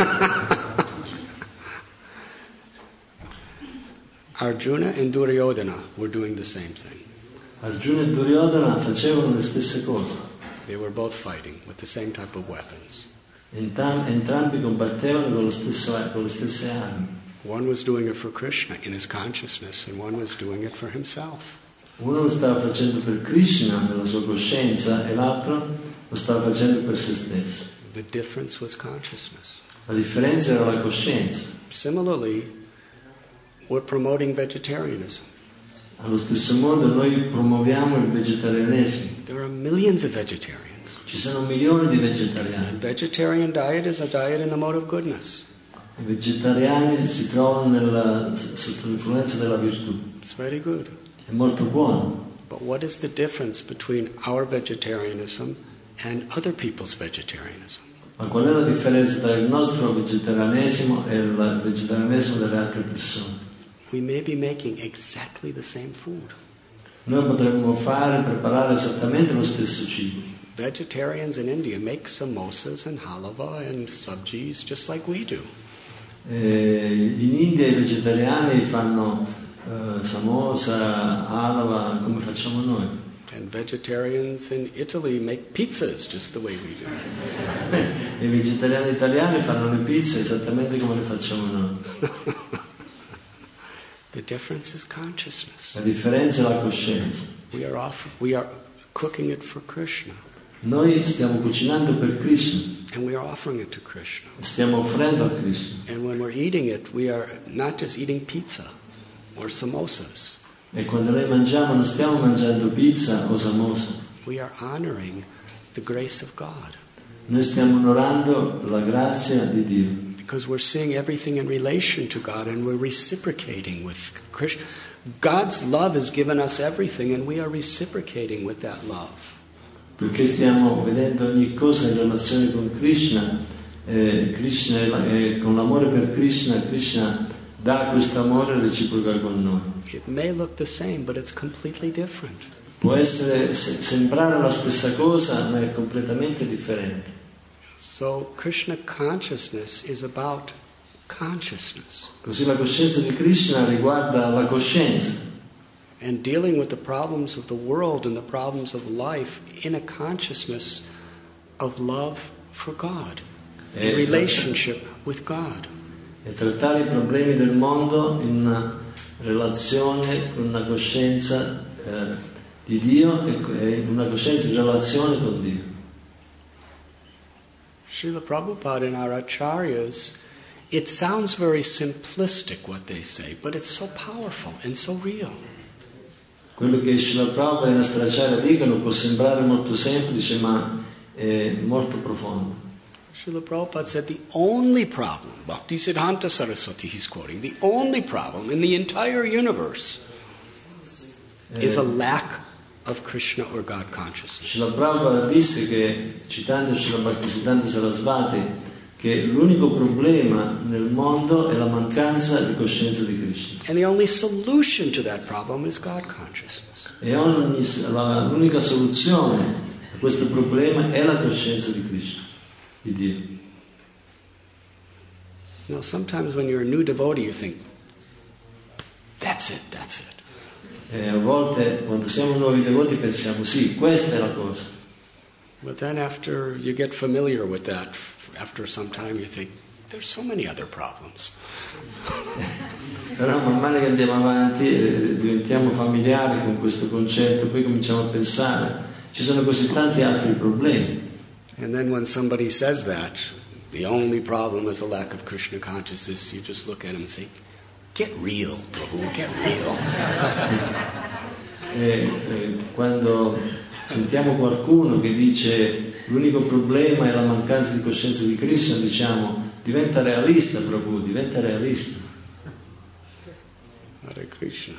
Arjuna and Duryodhana were doing the same thing. Arjuna e Duryodhana facevano le stesse cose. They were both fighting with the same type of weapons. Entam- entrambi combattevano con, lo stesso, con le stesse armi. One was doing it for Krishna in his consciousness, and one was doing it for himself. Uno lo stava facendo per Krishna nella sua coscienza e l'altro lo stava facendo per se stesso. The difference was consciousness. La differenza era la coscienza. Similarly, we're promoting vegetarianism. Allo stesso modo noi promuoviamo il vegetarianesimo. There are millions of vegetarians. Ci sono milioni di And vegetariani. vegetarian diet is a diet in the mode of goodness. I vegetariani si trovano nella, sotto l'influenza della virtù. It's very good. È molto buono. But what is the difference between our vegetarianism and other people's vegetarianism? Ma qual è la differenza tra il nostro vegetarianesimo e il vegetarianesimo delle altre persone? We may be making exactly the same food. Noi potremmo fare, preparare esattamente lo stesso cibo, vegetarians in India make samosas and halava and sabjis just like we do. Eh, in India i vegetariani fanno eh, samosa, halava, come facciamo noi. And vegetarians in Italy make pizzas just the way we do. I vegetariani italiani fanno le pizze esattamente come le facciamo noi. The difference is consciousness. La differenza è la coscienza. We are off, we are cooking it for Krishna. Noi stiamo cucinando per Krishna. And we are offering it to Krishna. Stiamo offrendo a Krishna. And when we're eating it, we are not just eating pizza or samosas. E quando noi mangiamo non stiamo mangiando pizza o samosa. We are honoring the grace of God. Noi stiamo onorando la grazia di Dio. Because we're seeing everything in relation to God and we're reciprocating with Krishna. God's love has given us everything and we are reciprocating with that love. Perché stiamo vedendo ogni cosa in relazione con Krishna, eh, Krishna eh, con l'amore per Krishna, Krishna dà questo amore reciproca con noi. It may look the same, but it's completely different. Può essere se, sembrare la stessa cosa, ma è completamente differente. So Krishna consciousness is about consciousness. Così la coscienza di Krishna riguarda la coscienza. And dealing with the problems of the world and the problems of life in a consciousness of love for God, in relationship with God. E trattare i problemi del mondo in una relazione con una coscienza eh, di Dio e in una coscienza in relazione con Dio. Srila Prabhupada and our acharyas, it sounds very simplistic what they say, but it's so powerful and so real. Quello che Srila Prabhupada e i nostri acharya dicono può sembrare molto semplice, ma è molto profondo. Srila Prabhupada said the only problem, Bhaktisiddhanta Saraswati he's quoting, the only problem in the entire universe eh, is a lack of Krishna or God consciousness. Srila Prabhupada disse che, citando Srila Bhaktisiddhanta Saraswati, che l'unico problema nel mondo è la mancanza di coscienza di Krishna. And the only solution to that problem is God consciousness. E ogni, la, l'unica soluzione a questo problema è la coscienza di Krishna, di Dio. Now sometimes when you're a new devotee you think, that's it, that's it. E a volte quando siamo nuovi devoti pensiamo, sì, questa è la cosa. But then after you get familiar with that, after some time you think, there's so many other problems. Però man mano che andiamo avanti eh, diventiamo familiari con questo concetto, poi cominciamo a pensare, ci sono così tanti altri problemi. And then when somebody says that, the only problem is a lack of Krishna consciousness, you just look at him and say, get real, Prabhu, get real. E, eh, quando sentiamo qualcuno che dice l'unico problema è la mancanza di coscienza di Krishna, diciamo diventa realista, Prabhu, diventa realista. Hare Krishna.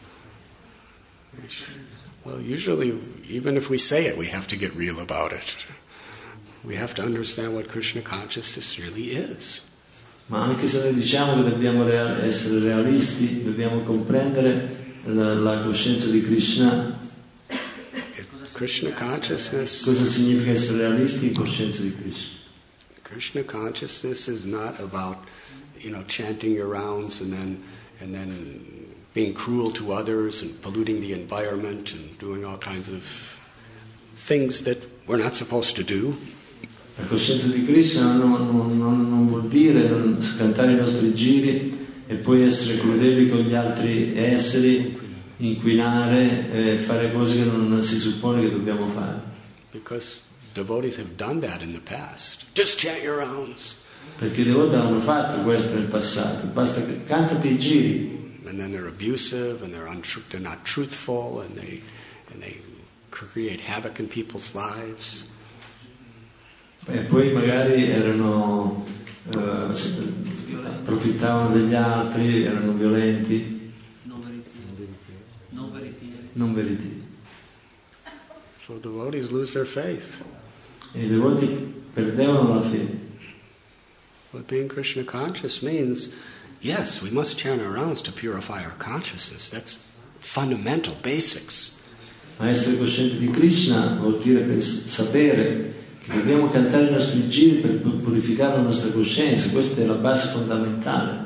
Well, usually, even if we say it, we have to get real about it. We have to understand what Krishna consciousness really is. Ma anche se noi diciamo che dobbiamo real- essere realisti, dobbiamo comprendere la, la coscienza di Krishna. Krishna consciousness. Cosa significa essere realisti in coscienza di Krishna? Krishna consciousness is not about, you know, chanting your rounds and then and then being cruel to others and polluting the environment and doing all kinds of things that we're not supposed to do. La coscienza di Krishna non, non, non, non vuol dire non cantare i nostri giri e poi essere crudeli con gli altri esseri, inquinare e fare cose che non si suppone che dobbiamo fare. Because devotees have done that in the past. Just chant your rounds. Perché i devoti hanno fatto questo nel passato, basta che cantati i giri. And then they're abusive and they're untru- they're not truthful and they and they create havoc in people's lives. E poi magari erano eh, approfittavano degli altri, erano violenti. Non veritieri. Non veritieri. Non veritieri. So devotees lose their faith. E i devoti perdevano la fede. But being Krishna conscious means, yes, we must chant our rounds to purify our consciousness. That's fundamental, basics. Ma essere coscienti di Krishna vuol dire pens- sapere che dobbiamo cantare i nostri giri per purificare la nostra coscienza. Questa è la base fondamentale.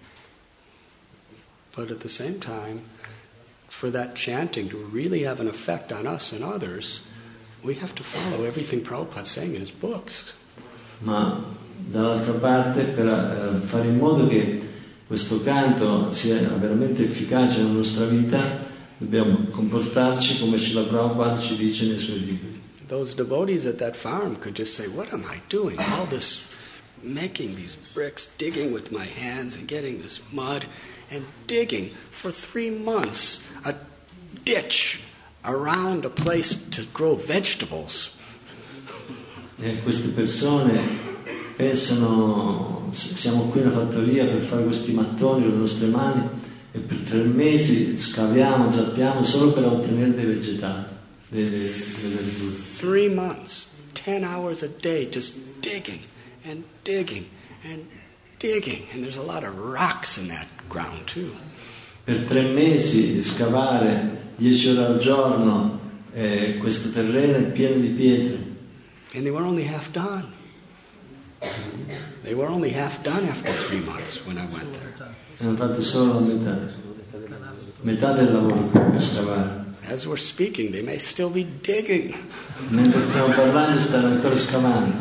But at the same time, for that chanting to really have an effect on us and others, we have to follow everything Prabhupada's saying in his books. Ma dall'altra parte, per uh, fare in modo che questo canto sia veramente efficace nella nostra vita, dobbiamo comportarci come Srila Prabhupada ci dice nei suoi libri. Those devotees at that farm could just say, what am I doing? All this making these bricks, digging with my hands and getting this mud and digging for three months a ditch around a place to grow vegetables. E queste persone pensano, siamo qui in una fattoria per fare questi mattoni con le nostre mani e per tre mesi scaviamo, zappiamo solo per ottenere dei vegetali, delle, delle verdure. Three months, ten hours a day, just digging and digging and digging. And there's a lot of rocks in that ground too. Per tre mesi scavare dieci ore al giorno, eh, questo terreno è pieno di pietre. And they were only half done. They were only half done after three months when I went there. Hanno fatto solo la metà, metà del lavoro per scavare. As we're speaking, they may still be digging. Mentre stiamo parlando stanno ancora scavando.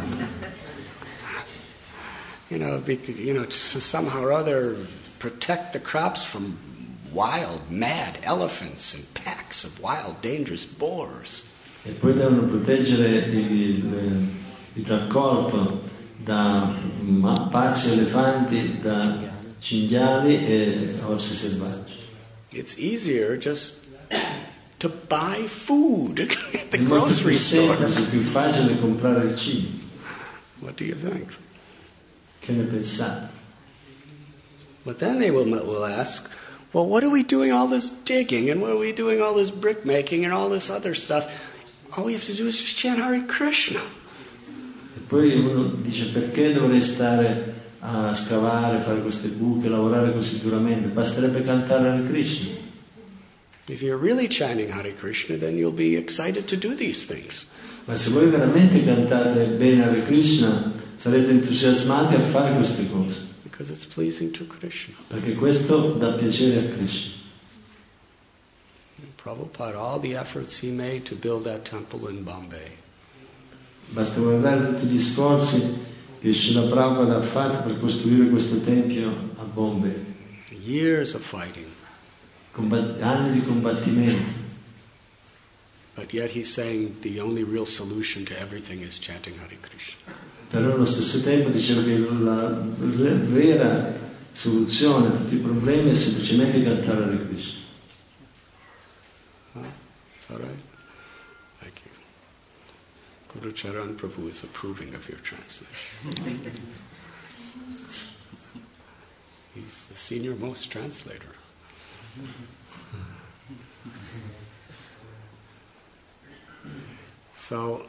You know, because, you know, to somehow or other protect the crops from wild, mad elephants and packs of wild, dangerous boars. E poi devono proteggere il, il, il raccolto da pazzi elefanti, da cinghiali e orsi selvaggi. It's easier just to buy food at the È molto più grocery store. semplice, più facile comprare il cibo. What do you think? Che ne pensate? But then they will, will ask, well, what are we doing all this digging and what are we doing all this brick making and all this other stuff? All we have to do is just chant Hare Krishna. E poi uno dice, perché dovrei stare a scavare, fare queste buche, lavorare così duramente? Basterebbe cantare Hare Krishna. If you're really chanting Hare Krishna, then you'll be excited to do these things. Ma se voi veramente cantate bene Hare Krishna, sarete entusiasmati a fare queste cose. Because it's pleasing to Krishna. Perché questo dà piacere a Krishna. Prabhupada, all the efforts he made to build that temple in Bombay. Basta guardare tutti gli sforzi che Srila Prabhupada ha fatto per costruire questo tempio a Bombay. Years of fighting. Combat- anni di combattimento. But yet he's saying the only real solution to everything is chanting Hare Krishna. Però allo stesso tempo diceva che la, la vera soluzione a tutti i problemi è semplicemente cantare Hare Krishna. Huh? Is that right? Thank you. Guru Charan Prabhu is approving of your translation. He's the senior most translator. So,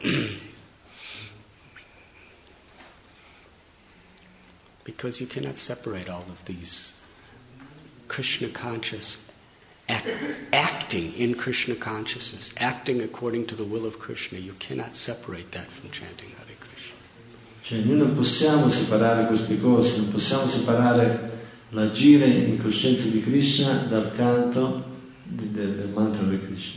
because you cannot separate all of these Krishna conscious, act, acting in Krishna consciousness, acting according to the will of Krishna, you cannot separate that from chanting Hare Krishna. Cioè noi non possiamo separare queste cose, non possiamo separare l'agire in coscienza di Krishna dal canto di, del, del mantra Hare Krishna.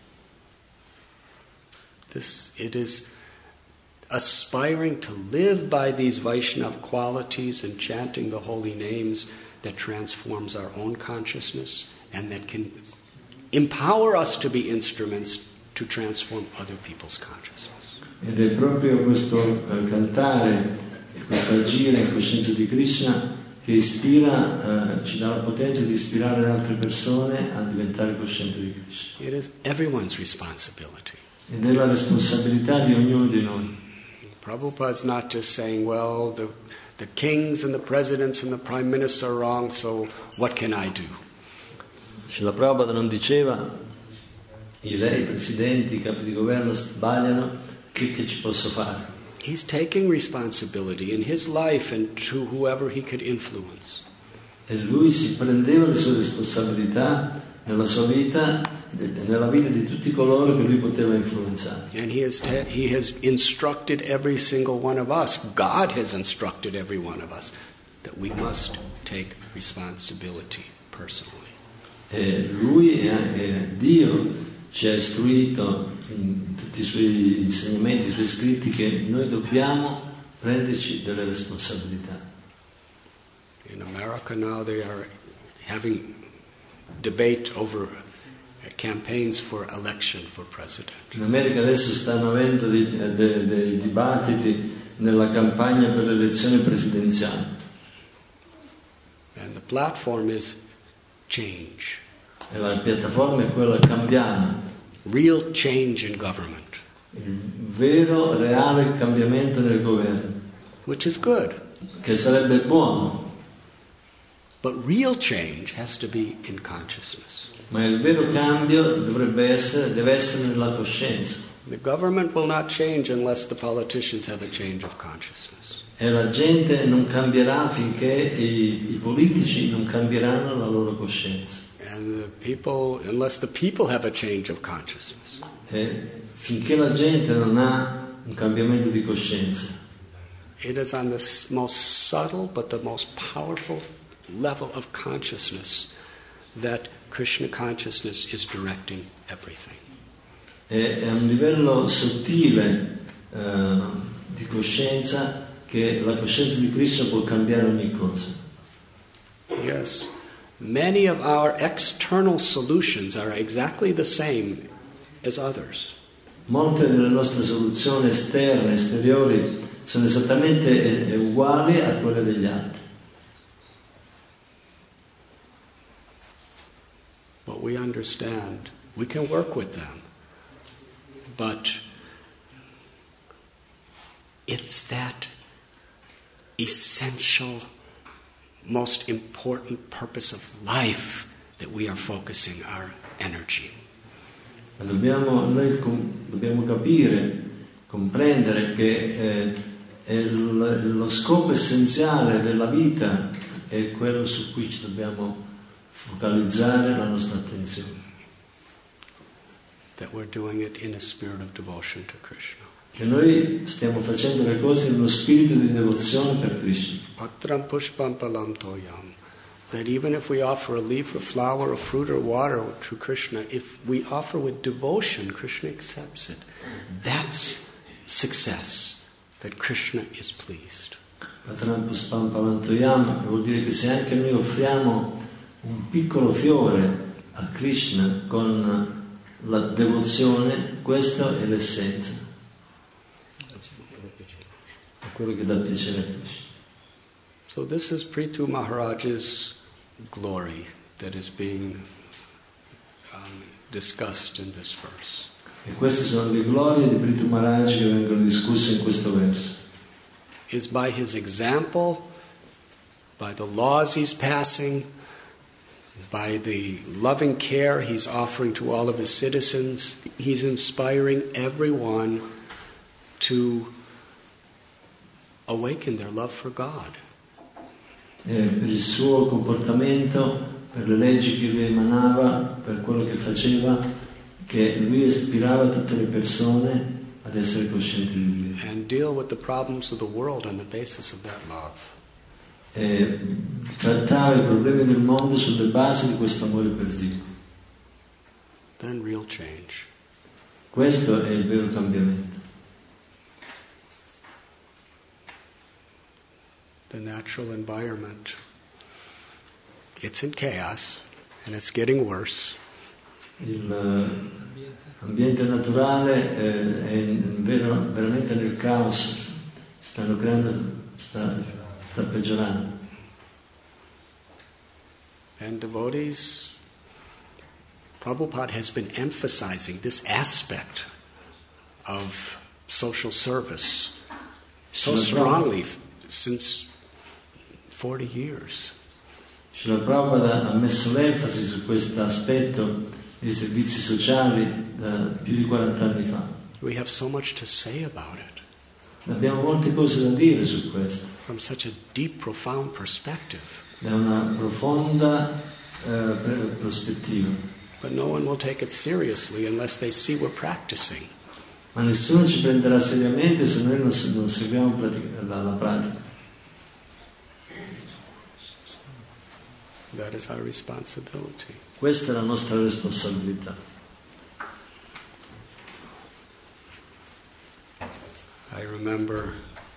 This, it is aspiring to live by these Vaishnava qualities and chanting the holy names that transforms our own consciousness and that can empower us to be instruments to transform other people's consciousness. Ed è proprio questo eh, cantare e questo agire in coscienza di Krishna che ispira, eh, ci dà la potenza di ispirare le altre persone a diventare coscienti di Krishna. It is everyone's responsibility. Ed è la responsabilità di ognuno di noi. Prabhupada's not just saying, well, the, the kings and the presidents and the prime minister are wrong, so what can I do? Srila Prabhupada non diceva i re, i presidenti, i capi di governo sbagliano, che, che ci posso fare? He's taking responsibility in his life and to whoever he could influence. E lui si prendeva le sue responsabilità nella sua vita nella vita di tutti coloro che lui poteva influenzare. And he has, te- he has instructed every single one of us, God has instructed every one of us, that we must take responsibility personally. E lui, e, e Dio ci ha istruito in tutti i suoi insegnamenti, i suoi scritti, che noi dobbiamo prenderci delle responsabilità. In America now they are having debate over campaigns for election for president. In America adesso stanno avendo dei, dei, dei dibattiti nella campagna per l'elezione presidenziale. And the platform is change. E la piattaforma è quella cambiamo. Real change in government. Il vero, reale cambiamento nel governo. Which is good. Che sarebbe buono. But real change has to be in consciousness. Ma il vero cambio dovrebbe essere, deve essere nella coscienza. The government will not change unless the politicians have a change of consciousness. E la gente non cambierà finché i, i politici non cambieranno la loro coscienza. And the people, unless the people have a change of consciousness. E finché la gente non ha un cambiamento di coscienza. It is on the most subtle but the most powerful level of consciousness that Krishna consciousness is directing everything. È, è un livello sottile eh, di coscienza che la coscienza di Krishna può cambiare ogni cosa. Yes, many of our external solutions are exactly the same as others. Molte delle nostre soluzioni esterne, esteriori, sono esattamente eh, uguali a quelle degli altri. But we understand we can work with them. But it's that essential, most important purpose of life that we are focusing our energy. Dobbiamo, noi com, dobbiamo capire, comprendere che eh, è il, lo scopo essenziale della vita è quello su cui ci dobbiamo focalizzare la nostra attenzione. That we're doing it in a spirit of devotion to Krishna. Che noi stiamo facendo le cose in uno spirito di devozione per Krishna. Patram pushpam palam toyam. That even if we offer a leaf, a flower, a fruit, or water to Krishna, if we offer with devotion, Krishna accepts it. That's success, that Krishna is pleased. Patram pushpam palam toyam vuol dire che se anche noi offriamo un piccolo fiore a Krishna con la devozione, questa è l'essenza. È quello che dà piacere a Krishna. So this is Prithu Maharaj's glory that is being um, discussed in this verse. E queste sono le glorie di Prithu Maharaj che vengono discusse in questo verso. Is by his example, by the laws he's passing, by the loving care he's offering to all of his citizens, he's inspiring everyone to awaken their love for God. E per il suo comportamento, per le leggi che lui emanava, per quello che faceva, che lui ispirava tutte le persone ad essere coscienti di lui. And deal with the problems of the world on the basis of that love. E trattava i problemi del mondo sulle basi di questo amore per Dio. Then real change. Questo è il vero cambiamento. The natural environment, it's in chaos and it's getting worse. L'ambiente naturale è, è in vero, veramente nel caos, stanno creando, sta, sta peggiorando. And devotees, Prabhupada has been emphasizing this aspect of social service so strongly since forty years. Srila Prabhupada ha messo l'enfasi su questo aspetto dei servizi sociali da più di quaranta anni fa. We have so much to say about it. Abbiamo molte cose da dire su questo. From such a deep, profound perspective. Da una profonda eh, prospettiva. But no one will take it seriously unless they see we're practicing. Ma nessuno ci prenderà seriamente se noi non, non seguiamo pratica, la, la pratica. That is our responsibility. Questa è la nostra responsabilità. I remember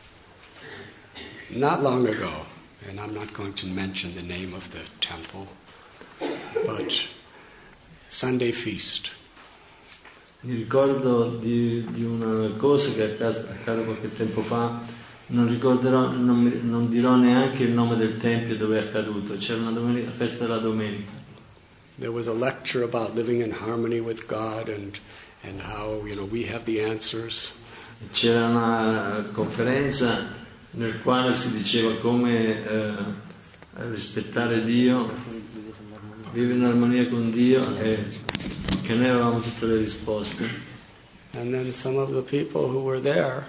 not long ago, and I'm not going to mention the name of the temple, but Sunday feast. Mi ricordo di, di una cosa che accade qualche tempo fa, non ricorderò, non, mi, non dirò neanche il nome del tempio dove è accaduto. C'era una domenica, festa della domenica. There was a lecture about living in harmony with God and and how, you know, we have the answers. C'era una conferenza nel quale si diceva come eh, rispettare Dio, vivere in armonia con Dio, e che noi avevamo tutte le risposte. And then some of the people who were there,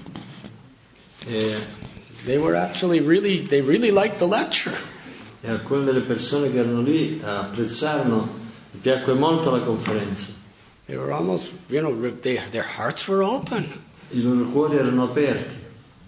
E, they were actually really, they really liked the lecture. e alcune delle persone che erano lì apprezzarono, mi piacque molto la conferenza. They were almost, you know, they, their hearts were open I loro cuori erano aperti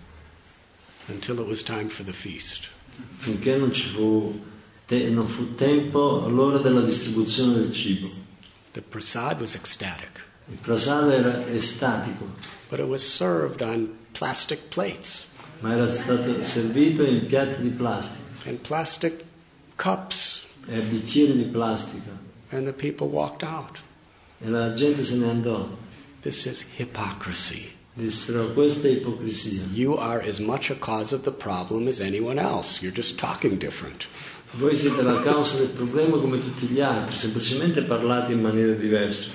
until it was time for the feast. finché non ci fu, te, non fu tempo l'ora della distribuzione del cibo. The prasad was ecstatic, Il prasada era estatico, but it was served on plastic plates ma era stato servito in piatti di plastica and plastic cups, e bicchieri di plastica, and the people walked out. e la gente se ne andò. This is hypocrisy. Dissero: questa è ipocrisia. You are as much a cause of the problem as anyone else. You're just talking different. Voi siete la causa del problema come tutti gli altri, semplicemente parlate in maniera diversa.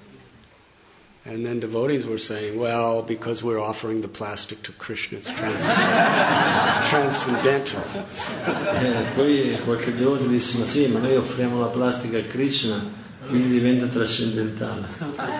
And then devotees were saying, well, because we're offering the plastic to Krishna, it's, trans- it's transcendental. E poi qualche devoto disse: ma sì, ma noi offriamo la plastica a Krishna, quindi diventa trascendentale.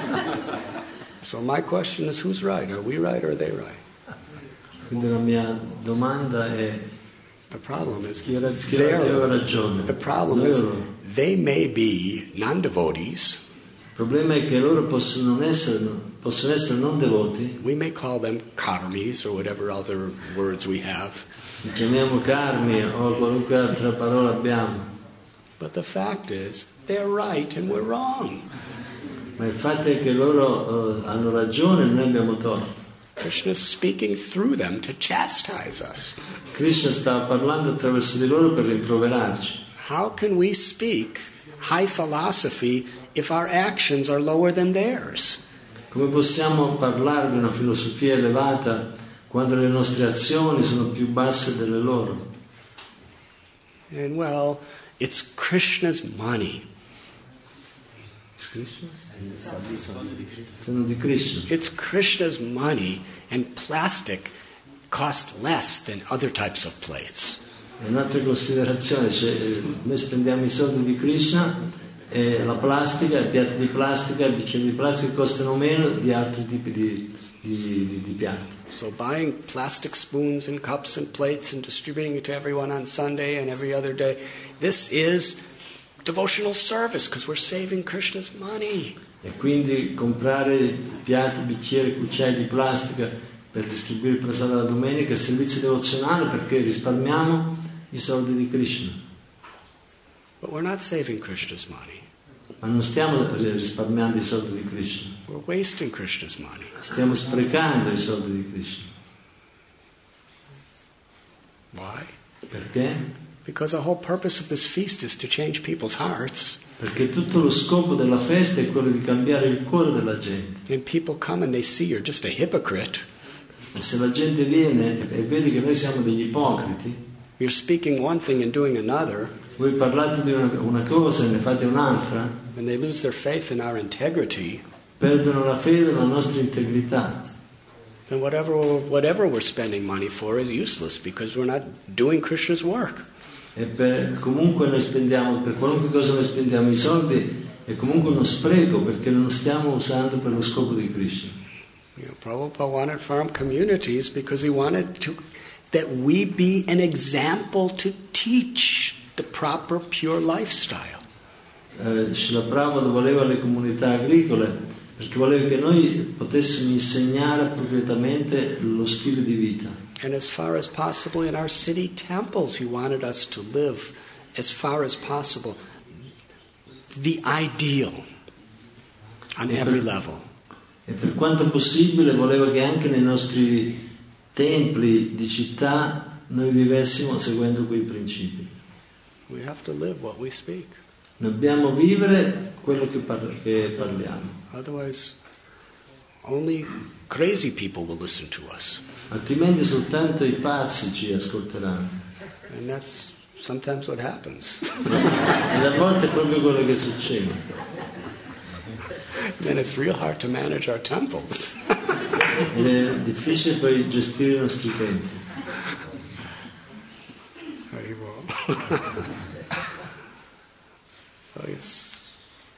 So my question is, who's right? Are we right or are they right? Quindi la mia domanda è: The problem is, chi aveva they're- ragione? the problem Noi is o loro? they may be non-devotees. Il problema è che loro possono non essere, possono essere non devoti, We may call them karmis or whatever other words we have. li chiamiamo karmi o qualunque altra parola abbiamo, But the fact is, they're right and we're wrong. ma il fatto è che loro eh, hanno ragione e noi abbiamo torto. Krishna is speaking through them to chastise us. Krishna stava parlando attraverso di loro per rimproverarci. How can we speak high philosophy if our actions are lower than theirs? Come possiamo parlare di una filosofia elevata quando le nostre azioni sono più basse delle loro? And well, it's Krishna's money. Sono di Krishna. It's Krishna's money, and plastic costs less than other types of plates. E un'altra considerazione, cioè, eh, noi spendiamo i soldi di Krishna e la plastica, i piatti di plastica, i bicchieri di plastica costano meno di altri tipi di, di, di, di piatti. So buying plastic spoons and cups and plates and distributing it to everyone on Sunday and every other day, this is devotional service because we're saving Krishna's money. E quindi comprare piatti, bicchieri, cucchiai di plastica per distribuire il prasada la domenica è servizio devozionale perché risparmiamo i soldi di Krishna. But we're not saving Krishna's money. Ma non stiamo risparmiando i soldi di Krishna, We're wasting Krishna's money. stiamo sprecando i soldi di Krishna. Why? Perché? Because the whole purpose of this feast is to change people's hearts. Perché tutto lo scopo della festa è quello di cambiare il cuore della gente. And people come and they see you're just a hypocrite. E se la gente viene e vede che noi siamo degli ipocriti, You're speaking one thing and doing another, voi parlate di una, una cosa e ne fate un'altra, and they lose their faith in our integrity, perdono la fede nella nostra integrità. then whatever, whatever we're spending money for is useless because we're not doing Krishna's work. E per, comunque noi spendiamo, per qualunque cosa noi spendiamo i soldi, è comunque uno spreco perché non stiamo usando per lo scopo di Krishna. You know, Prabhupada wanted farm communities because he wanted to that we be an example to teach the proper pure lifestyle. eh, Srila Prabhupada voleva le comunità agricole perché voleva che noi potessimo insegnare appropriatamente lo stile di vita. And as far as possible in our city temples, he wanted us to live as far as possible the ideal on every level. E per quanto possibile voleva che anche nei nostri templi di città noi vivessimo seguendo quei principi. We have to live what we speak. Dobbiamo vivere quello che, par- che parliamo. Otherwise, only crazy people will listen to us. Altrimenti soltanto i pazzi ci ascolteranno. And that's sometimes what happens. Ed a volte è proprio quello che succede. Then it's real hard to manage our temples. Ed è difficile poi gestire i nostri tempi. Very well. So it's,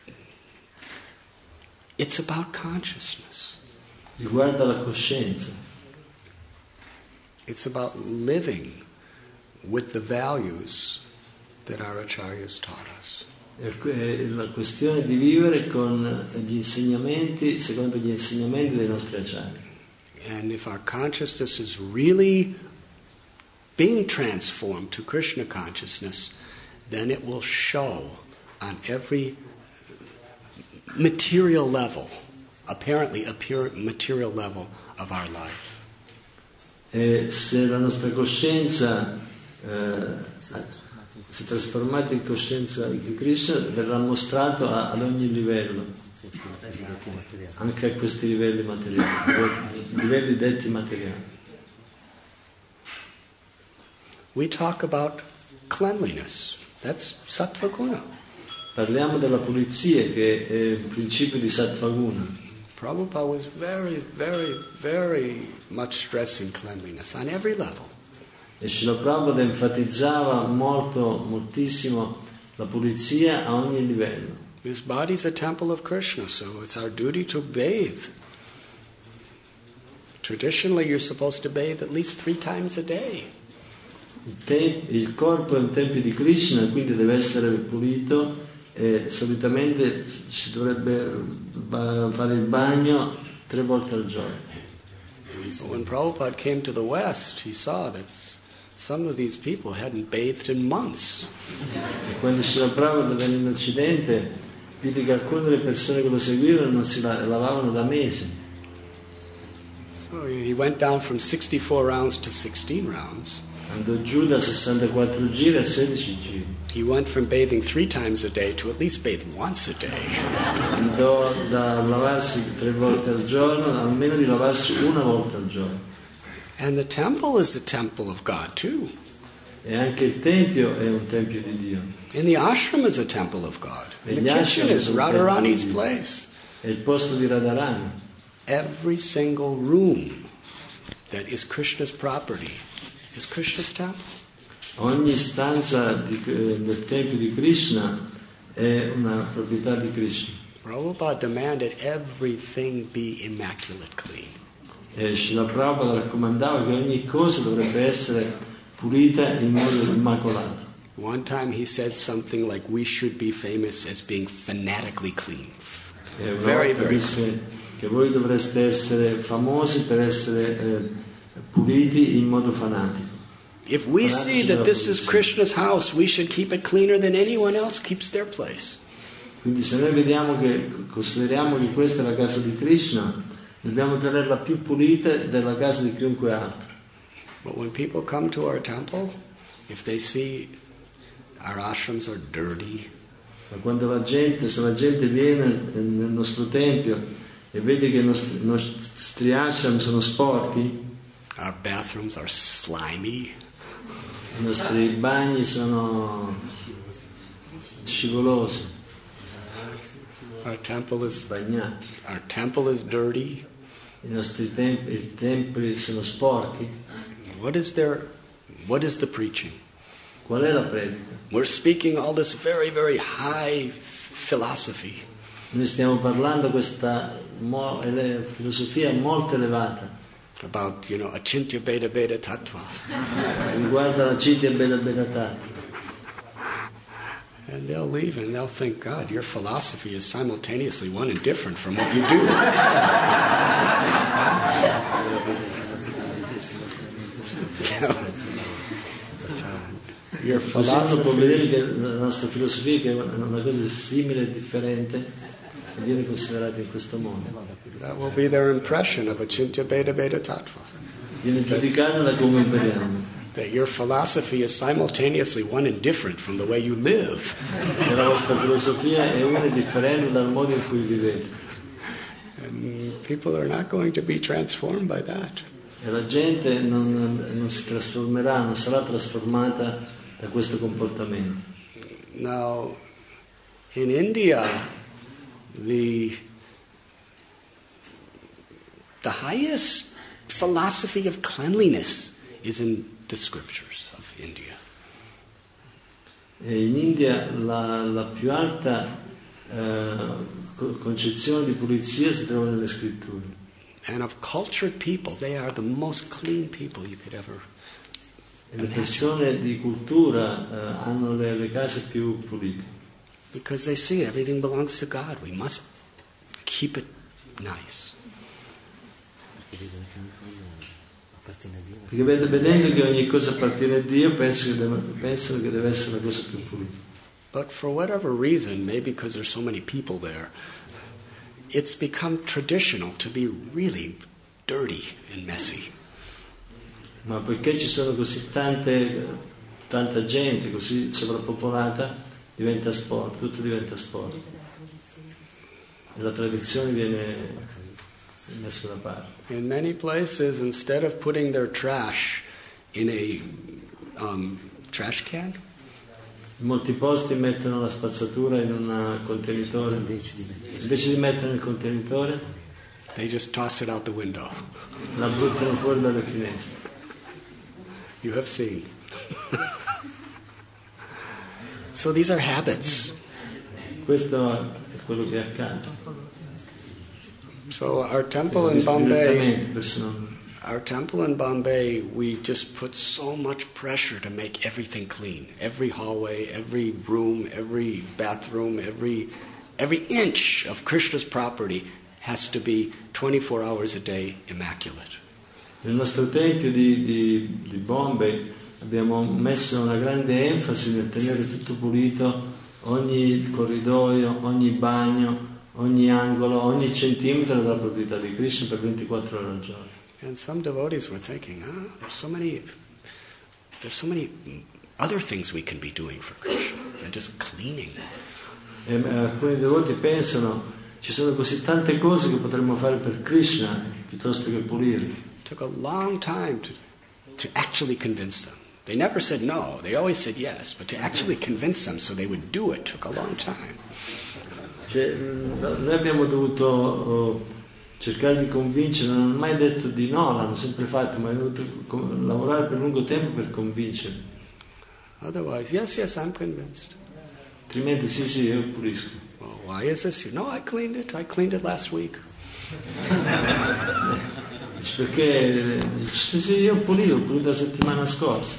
it's about consciousness. Riguarda la coscienza. It's about living with the values that our acharyas taught us. È la questione di vivere con gli insegnamenti, secondo gli insegnamenti dei nostri acciari. And if our consciousness is really being transformed to Krishna consciousness, then it will show on every material level, apparently a pure material level of our life. E se la nostra coscienza eh, si è trasformata in coscienza di Krishna, verrà mostrato a, ad ogni livello, anche a questi livelli materiali, livelli detti materiali. We talk about cleanliness. That's sattva guna. Parliamo della pulizia, che è il principio di sattva guna. Prabhupada was very, very, very much stressing cleanliness on every level. E Srila Prabhupada enfatizzava molto, moltissimo la pulizia a ogni livello. This body is a temple of Krishna, so it's our duty to bathe. Traditionally, you're supposed to bathe at least three times a day. Il, te- il corpo è un tempio di Krishna, quindi deve essere pulito e solitamente si dovrebbe ba- fare il bagno tre volte al giorno. When Prabhupada came to the West, he saw that some of these people hadn't bathed in months. E quando Srila Prabhupada venne in Occidente, vide che alcune delle persone che lo seguivano non si la- lavavano da mesi. So he went down from sixty-four rounds to sixteen rounds. Andò giù da sessantaquattro giri a sedici giri. He went from bathing three times a day to at least bathe once a day. Andò da lavarsi tre volte al giorno, almeno di lavarsi una volta al giorno. And the temple is the temple of God too. E anche il tempio è un tempio di Dio. And the ashram is a temple of God. E And gli the kitchen ashram is sono templi Radharani's di Dio. place. È il posto di Radharani. Every single room that is Krishna's property is Krishna's temple. Ogni stanza di- del tempio di Krishna è una proprietà di Krishna. Prabhupada demanded everything be immaculate clean. E Srila Prabhupada raccomandava che ogni cosa dovrebbe essere pulita in modo immacolato. One time he said something like we should be famous as being fanatically clean. E una Very, volta very disse che voi dovreste essere famosi per essere eh, puliti in modo fanatico. If we see that this is Krishna's house, we should keep it cleaner than anyone else keeps their place. Quindi se noi vediamo che consideriamo che questa è la casa di Krishna, dobbiamo tenerla più pulita della casa di chiunque altro. But when people come to our temple, if they see our ashrams are dirty, Ma quando la gente, se la gente viene nel nostro tempio e vede che i nostri, i nostri ashram sono sporchi, our bathrooms are slimy, i nostri bagni sono scivolosi, our temple is bagnati, our temple is dirty, i nostri tempi, i templi sono sporchi, what is there what is the preaching? qual è la predica? We're speaking all this very, very high philosophy. Noi stiamo parlando questa mo- ele- filosofia molto elevata, About, you know, achintya beta beta tattva. riguarda la Cintya Beda Beda Tattva. And they'll leave and they'll think, God, your philosophy is simultaneously one and different from what you do. Your Possiamo può philosophy, vedere che la nostra filosofia che è una cosa simile e differente e viene considerata in questo modo. that will be their impression of Achintya Bheda Bheda Tattva. Viene giudicata da come operiamo. That your philosophy is simultaneously one and different from the way you live. Che la vostra filosofia è una e differente dal modo in cui vivete. And people are not going to be transformed by that. E la gente non, non si trasformerà, non sarà trasformata da questo comportamento. Now, in India, the, the highest philosophy of cleanliness is in the scriptures of India. E in India la, la più alta eh, co- concezione di pulizia si trova nelle scritture. And of cultured people, they are the most clean people you could ever E le persone di cultura eh, hanno le, le case più pulite. because they see everything belongs to God. We must keep it nice. Perché ved- vedendo che ogni cosa appartiene a Dio, penso che deve, pensano che deve essere la cosa più pulita. But for whatever reason, maybe because there's so many people there, it's become traditional to be really dirty and messy. Ma poiché ci sono così tante, tanta gente, così sovrappopolata, diventa sport, tutto diventa sport. E la tradizione viene messa da parte. In many places, instead of putting their trash in a um, trash can, In molti posti mettono la spazzatura in un contenitore, invece di metterla nel contenitore, they just toss it out the window. la buttano fuori dalle finestre. You have seen. So these are habits. Questo è quello che accade. So our temple in Visto Bombay, direttamente, personalmente. our temple in Bombay, we just put so much pressure to make everything clean. Every hallway, every room, every bathroom, every every inch of Krishna's property has to be twenty-four hours a day immaculate. Nel nostro tempio di, di, di Bombay abbiamo messo una grande enfasi nel tenere tutto pulito, ogni corridoio, ogni bagno, ogni angolo, ogni centimetro della proprietà di Krishna per ventiquattro ore al giorno. And some devotees were thinking, ah, there's so many, there's so many other things we can be doing for Krishna than just cleaning. E eh, alcuni devoti pensano, ci sono così tante cose che potremmo fare per Krishna piuttosto che pulire. It took a long time to, to actually convince them. They never said no, they always said yes, but to actually convince them so they would do it took a long time. Cioè, noi abbiamo dovuto oh, cercare di convincere, non hanno mai detto di no, l'hanno sempre fatto, ma abbiamo dovuto co- lavorare per lungo tempo per convincere. Otherwise, yes, yes, I'm convinced. Altrimenti sì, sì, io pulisco. Well, why is this here? No, I cleaned it. I cleaned it last week. Dice, perché dice, sì, sì, io ho pulito, ho pulito la settimana scorsa.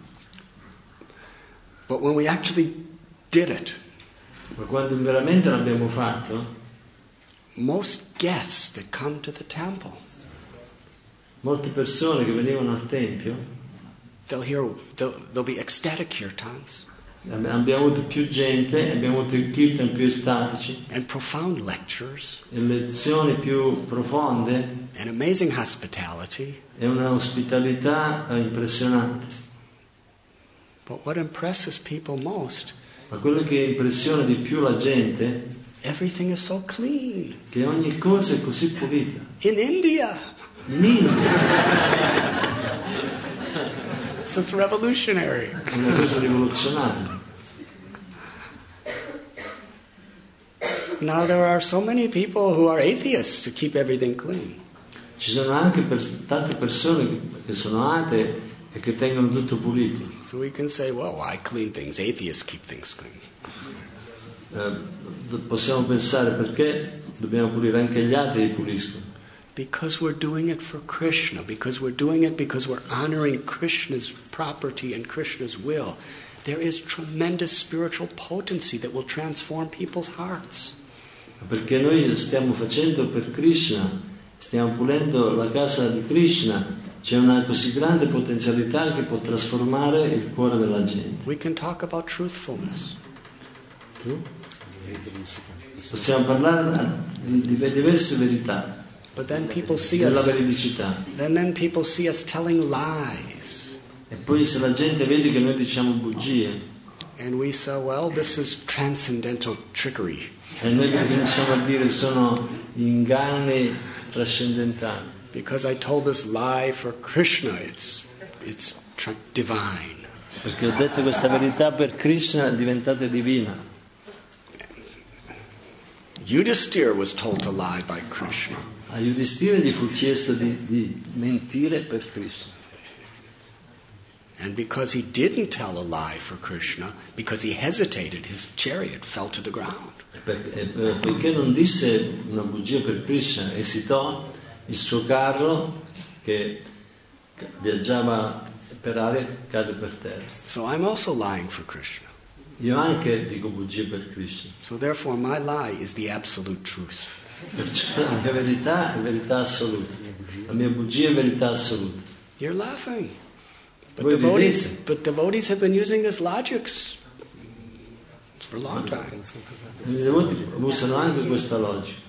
But when we actually did it, Ma quando veramente l'abbiamo fatto, most guests that come to the temple, molte persone che venivano al Tempio, they'll hear, they'll, they'll be ecstatic kirtans abbiamo avuto più gente, abbiamo avuto i kirtan più estatici, and profound lectures e lezioni più profonde and amazing hospitality. e una ospitalità eh, impressionante. But what impresses people most, Ma quello che impressiona di più la gente everything is so clean. è che ogni cosa è così pulita. In India, In India this is revolutionary. è una cosa rivoluzionaria. Now there are so many people who are atheists to keep everything clean. Ci sono anche pers- tante persone che, che sono atee e che tengono tutto pulito. So we can say, well, I clean things. Atheists keep things clean. Eh, possiamo pensare perché dobbiamo pulire, anche gli atei puliscono. Because we're doing it for Krishna. Because we're doing it because we're honoring Krishna's property and Krishna's will. there is tremendous spiritual potency that will transform people's hearts. Perché noi stiamo facendo per Krishna, stiamo pulendo la casa di Krishna, c'è una così grande potenzialità che può trasformare il cuore della gente. We can talk about truthfulness. Possiamo parlare di, di diverse verità, But then people see della us, veridicità. and then people see us telling lies. E poi se la gente vede che noi diciamo bugie, And we say, well, this is transcendental trickery. e noi cominciamo a dire sono inganni trascendentali. Because I told this lie for Krishna, it's, it's tr- divine. Perché ho detto questa verità per Krishna, è diventata divina. Yudhisthira was told to lie by Krishna. A Yudhishthira gli fu chiesto di, di mentire per Krishna. And because he didn't tell a lie for Krishna, because he hesitated, his chariot fell to the ground. E per, e per, perché non disse una bugia per Krishna, esitò, il suo carro che viaggiava per aria cade per terra. So I'm also lying for Krishna. Io anche dico bugie per Krishna. So therefore my lie is the absolute truth. Perciò la mia verità è verità assoluta. La mia bugia è verità assoluta. You're laughing. But Voi devotees, ridete. but devotees have been using this logic for a long time. I devoti usano anche questa logica.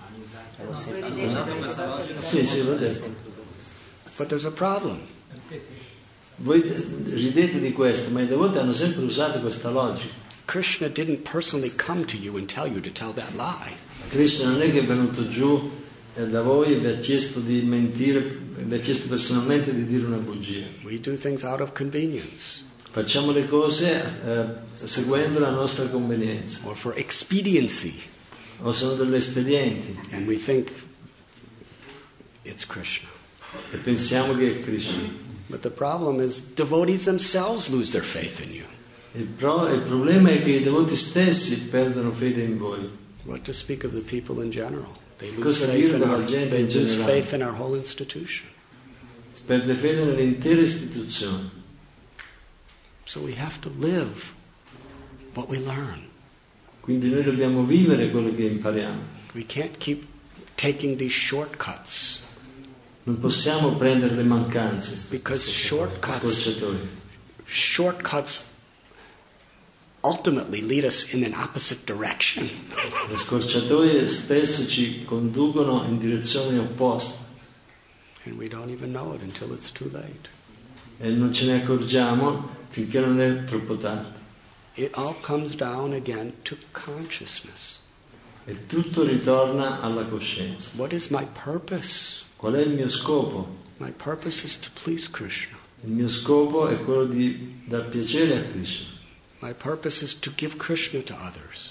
Sì, sì, l'ho detto. But there's a problem. Voi ridete di questo, ma i devoti hanno sempre usato questa logica. Krishna didn't personally come to you and tell you to tell that lie. Krishna non è che è venuto giù eh, da voi e vi ha chiesto di mentire, vi ha chiesto personalmente di dire una bugia. We do things out of convenience Facciamo le cose eh, seguendo la nostra convenienza, or for expediency, o sono degli espedienti and we think it's Krishna. e pensiamo che è Krishna. But the problem is devotees themselves lose their faith in you. Il, pro, il problema è che i devoti stessi perdono fede in voi. What to speak of the people in general? They lose Cosa faith dire in della our, gente they in lose generale? faith in our whole institution. Si perde fede nell'intera istituzione. So we have to live what we learn. Quindi noi dobbiamo vivere quello che impariamo. We can't keep taking these shortcuts Non possiamo prendere le mancanze, because shortcuts scorciatoie. shortcuts ultimately lead us in an opposite direction. Le scorciatoie spesso ci conducono in direzioni opposte And we don't even know it until it's too late. e non ce ne accorgiamo finché non è troppo tardi. It all comes down again to consciousness. E tutto ritorna alla coscienza. What is my purpose? Qual è il mio scopo? My purpose is to please Krishna. Il mio scopo è quello di dar piacere a Krishna. My purpose is to give Krishna to others.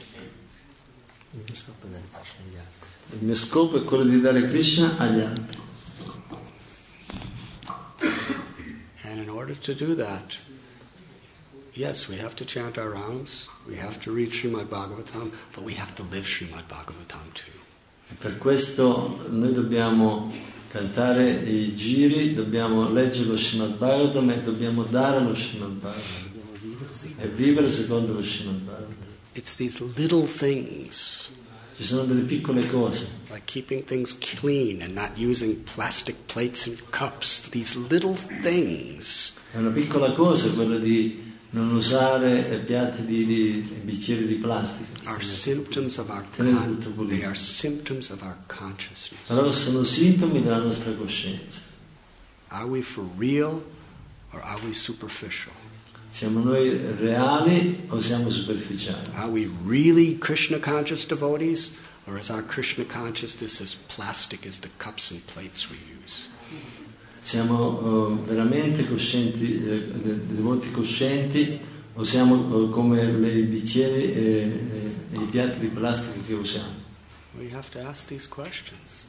Il mio scopo è quello di dare Krishna agli altri. And in order to do that, yes, we have to chant our rounds, we have to read Srimad Bhagavatam, but we have to live Srimad Bhagavatam too. E per questo noi dobbiamo cantare i giri, dobbiamo leggere lo Srimad Bhagavatam e dobbiamo dare lo Srimad Bhagavatam e vivere secondo lo Srimad Bhagavatam. It's these little things, Ci sono delle piccole cose, like keeping things clean and not using plastic plates and cups, these little things è una piccola cosa quella di non usare piatti di, di, di bicchieri di plastica, are symptoms of our Tenere con- tutto pulito. they are symptoms of our consciousness. però sono sintomi della nostra coscienza. Are we for real or are we superficial? Siamo noi reali o siamo superficiali? Are we really Krishna conscious devotees, or is our Krishna consciousness as plastic as the cups and plates we use? Siamo uh, veramente coscienti, eh, devoti coscienti, o siamo uh, come i bicchieri e, e, e i piatti di plastica che usiamo? We have to ask these questions.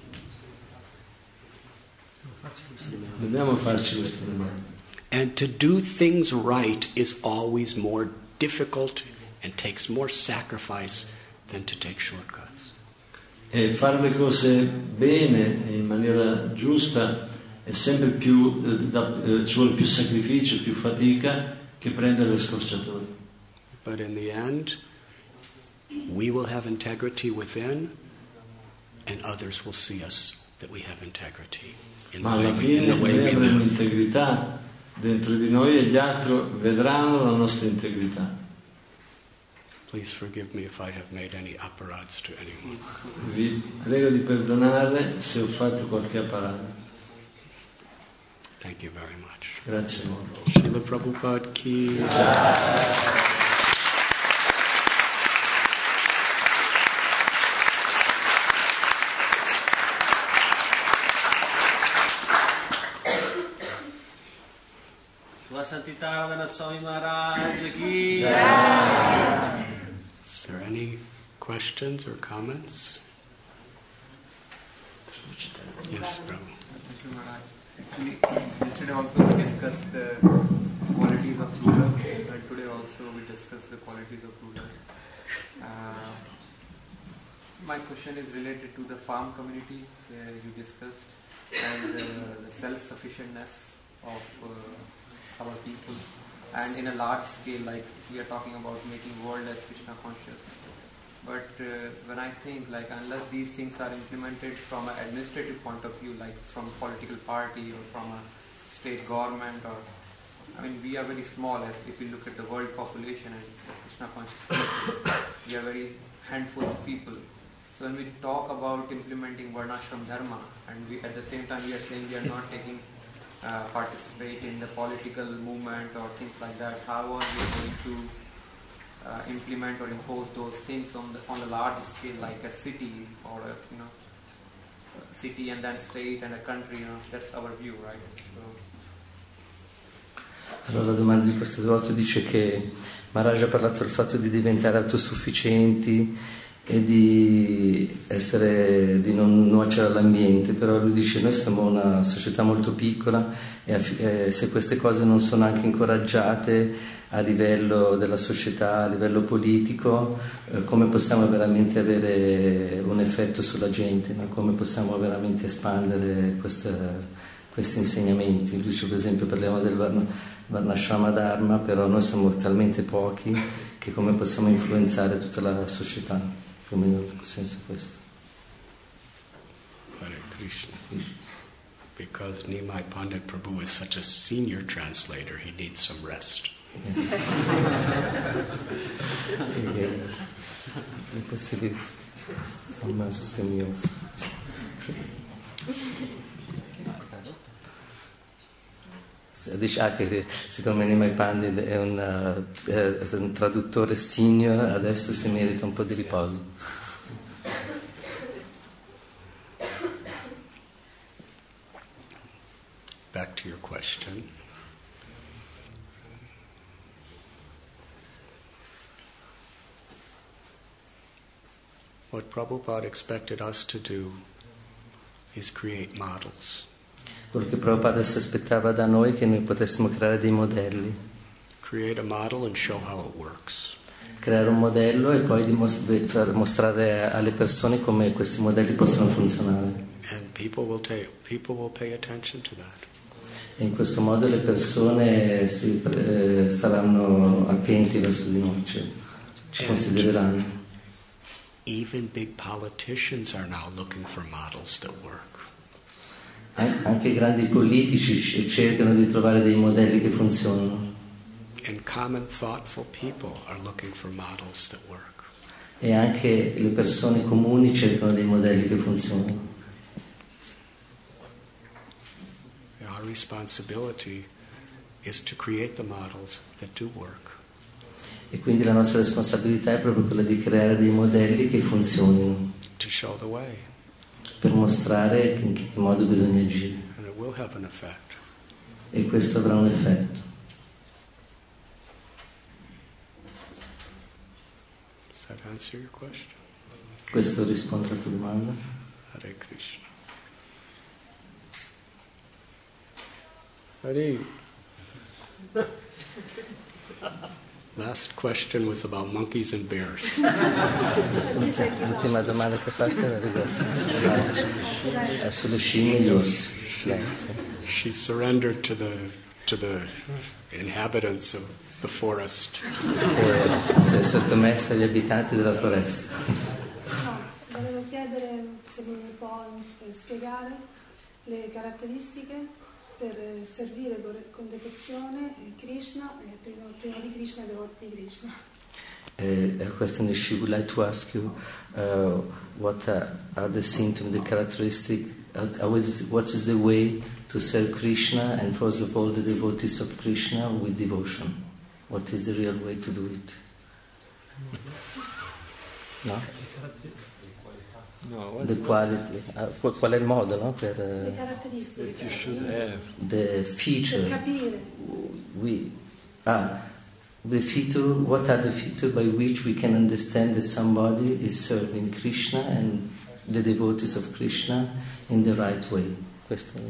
Dobbiamo farci queste domande. And to do things right is always more difficult and takes more sacrifice than to take shortcuts. E fare le cose bene e in maniera giusta è sempre più, eh, da, eh, ci vuole più sacrificio, più fatica che prende le scorciatoie. But in the end, we will have integrity within, and others will see us that we have integrity in the Ma alla way we, in fine the way noi we avremo live. integrità dentro di noi e gli altri vedranno la nostra integrità. Please forgive me if I have made any apparats to anyone. Vi prego di perdonare se ho fatto qualche apparata. Thank you very much. Grazie molto. Srila Prabhupada ki Sua Santità Radhana Swami Maharaj ki. Is there any questions or comments? Yes, Prabhu. Thank you, Maharaj. Actually, yesterday also we discussed the qualities of ruler, and today also we discussed the qualities of ruler. Uh, my question is related to the farm community uh, you discussed, and uh, the self-sufficientness of uh, our people, and in a large scale, like we are talking about making world as Krishna conscious. But uh, when I think, like, unless these things are implemented from an administrative point of view, like from a political party or from a state government, or I mean, we are very small. As if you look at the world population and the Krishna conscious people, we are very handful of people. So when we talk about implementing Varnashram Dharma, and we at the same time we are saying we are not taking uh, participate in the political movement or things like that, how are we going to Uh, implement or impose those things on the on a large scale, like a city or a, you know, a city and then state and a country? You know, that's our view, right? So. Allora la domanda di questo devoto dice che Maharaj ha parlato del fatto di diventare autosufficienti e di essere, di non nuocere all'ambiente, però lui dice noi siamo una società molto piccola e eh, se queste cose non sono anche incoraggiate a livello della società, a livello politico, eh, come possiamo veramente avere un effetto sulla gente, no? Come possiamo veramente espandere questa, questi insegnamenti. Lui dice, per esempio, parliamo del Varna, Varnashrama Dharma, però noi siamo talmente pochi che come possiamo influenzare tutta la società. Più o meno nel senso questo. Hare Krishna. Because Nimai Pandit Prabhu is such a senior translator, he needs some rest. The possibility some rest to me also. Dice ah, che siccome Nimai Pandit è, una, è un traduttore senior, adesso si merita un po' di riposo. Back to your question. What Prabhupada expected us to do is create models. Quello che Prabhupada si aspettava da noi è che noi potessimo creare dei modelli. Create a model and show how it works. Creare un modello e poi dimostra- far mostrare alle persone come questi modelli possono funzionare. And people will take, people will pay attention to that. E in questo modo le persone si, eh, saranno attenti verso di noi, cioè, ci considereranno. Even big politicians are now looking for models that work. Anche i grandi politici cercano di trovare dei modelli che funzionano. And common thoughtful people are looking for models that work. E anche le persone comuni cercano dei modelli che funzionano. Our responsibility is to create the models that do work. E quindi la nostra responsabilità è proprio quella di creare dei modelli che funzionino. To show the way. Per mostrare in che modo bisogna agire. And it will have an effect. E questo avrà un effetto. Does that answer your question? Questo risponde alla tua domanda? Hare Krishna. Hare. Last question was about monkeys and bears. L'ultima domanda che ha fatto era riguardo è sulle scimmie e gli orsi. She surrendered to the to the inhabitants of the forest. Che si è sottomessa agli abitanti della foresta. No, volevo chiedere se mi può eh, spiegare le caratteristiche per eh, servire con, con devozione Krishna, eh, prima, prima di Krishna e devoti di Krishna. Uh, a question is, she would like to ask you uh, what uh, are the symptoms, the characteristic, uh, how is, what is the way to serve Krishna and first of all the devotees of Krishna with devotion? What is the real way to do it? No? No, The quality, uh, qual è il modo, no? Per, uh, Le caratteristiche. You should have. the feature. Per capire. We, ah, the feature, what are the features by which we can understand that somebody is serving Krishna and the devotees of Krishna in the right way? Questo,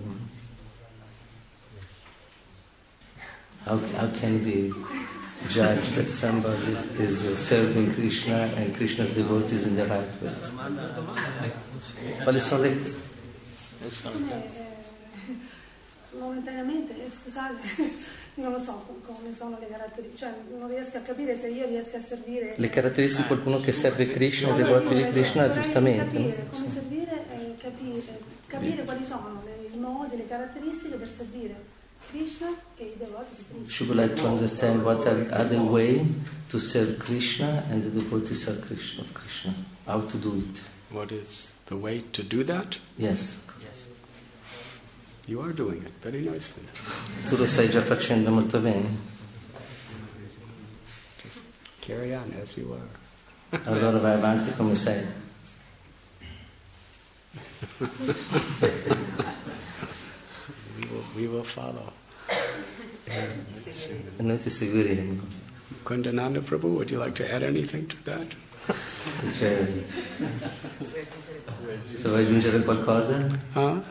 how, how can we judge that somebody is, is serving Krishna and Krishna's devotees in the right way? Quali sono le... Come, eh, momentaneamente, eh, scusate, non lo so come sono le caratteristiche, cioè non riesco a capire se io riesco a servire... Le caratteristiche di qualcuno che serve Krishna e i devoti di Krishna, vorrei giustamente. capire No? come servire e capire, capire quali sono le, i modi, le caratteristiche per servire Krishna e i devoti di Krishna. She would like to understand what are, are the way to serve Krishna and the devotees of Krishna, of Krishna. How to do it. What is the way to do that? Yes. You are doing it very nicely. Tu lo stai già facendo molto bene. Just carry on as you are. Allora vai avanti come sei. We will, we will follow. E noi ti seguiremo. Kundananda Prabhu, would you like to add anything to that? Cioè, se vuoi aggiungere qualcosa? Huh?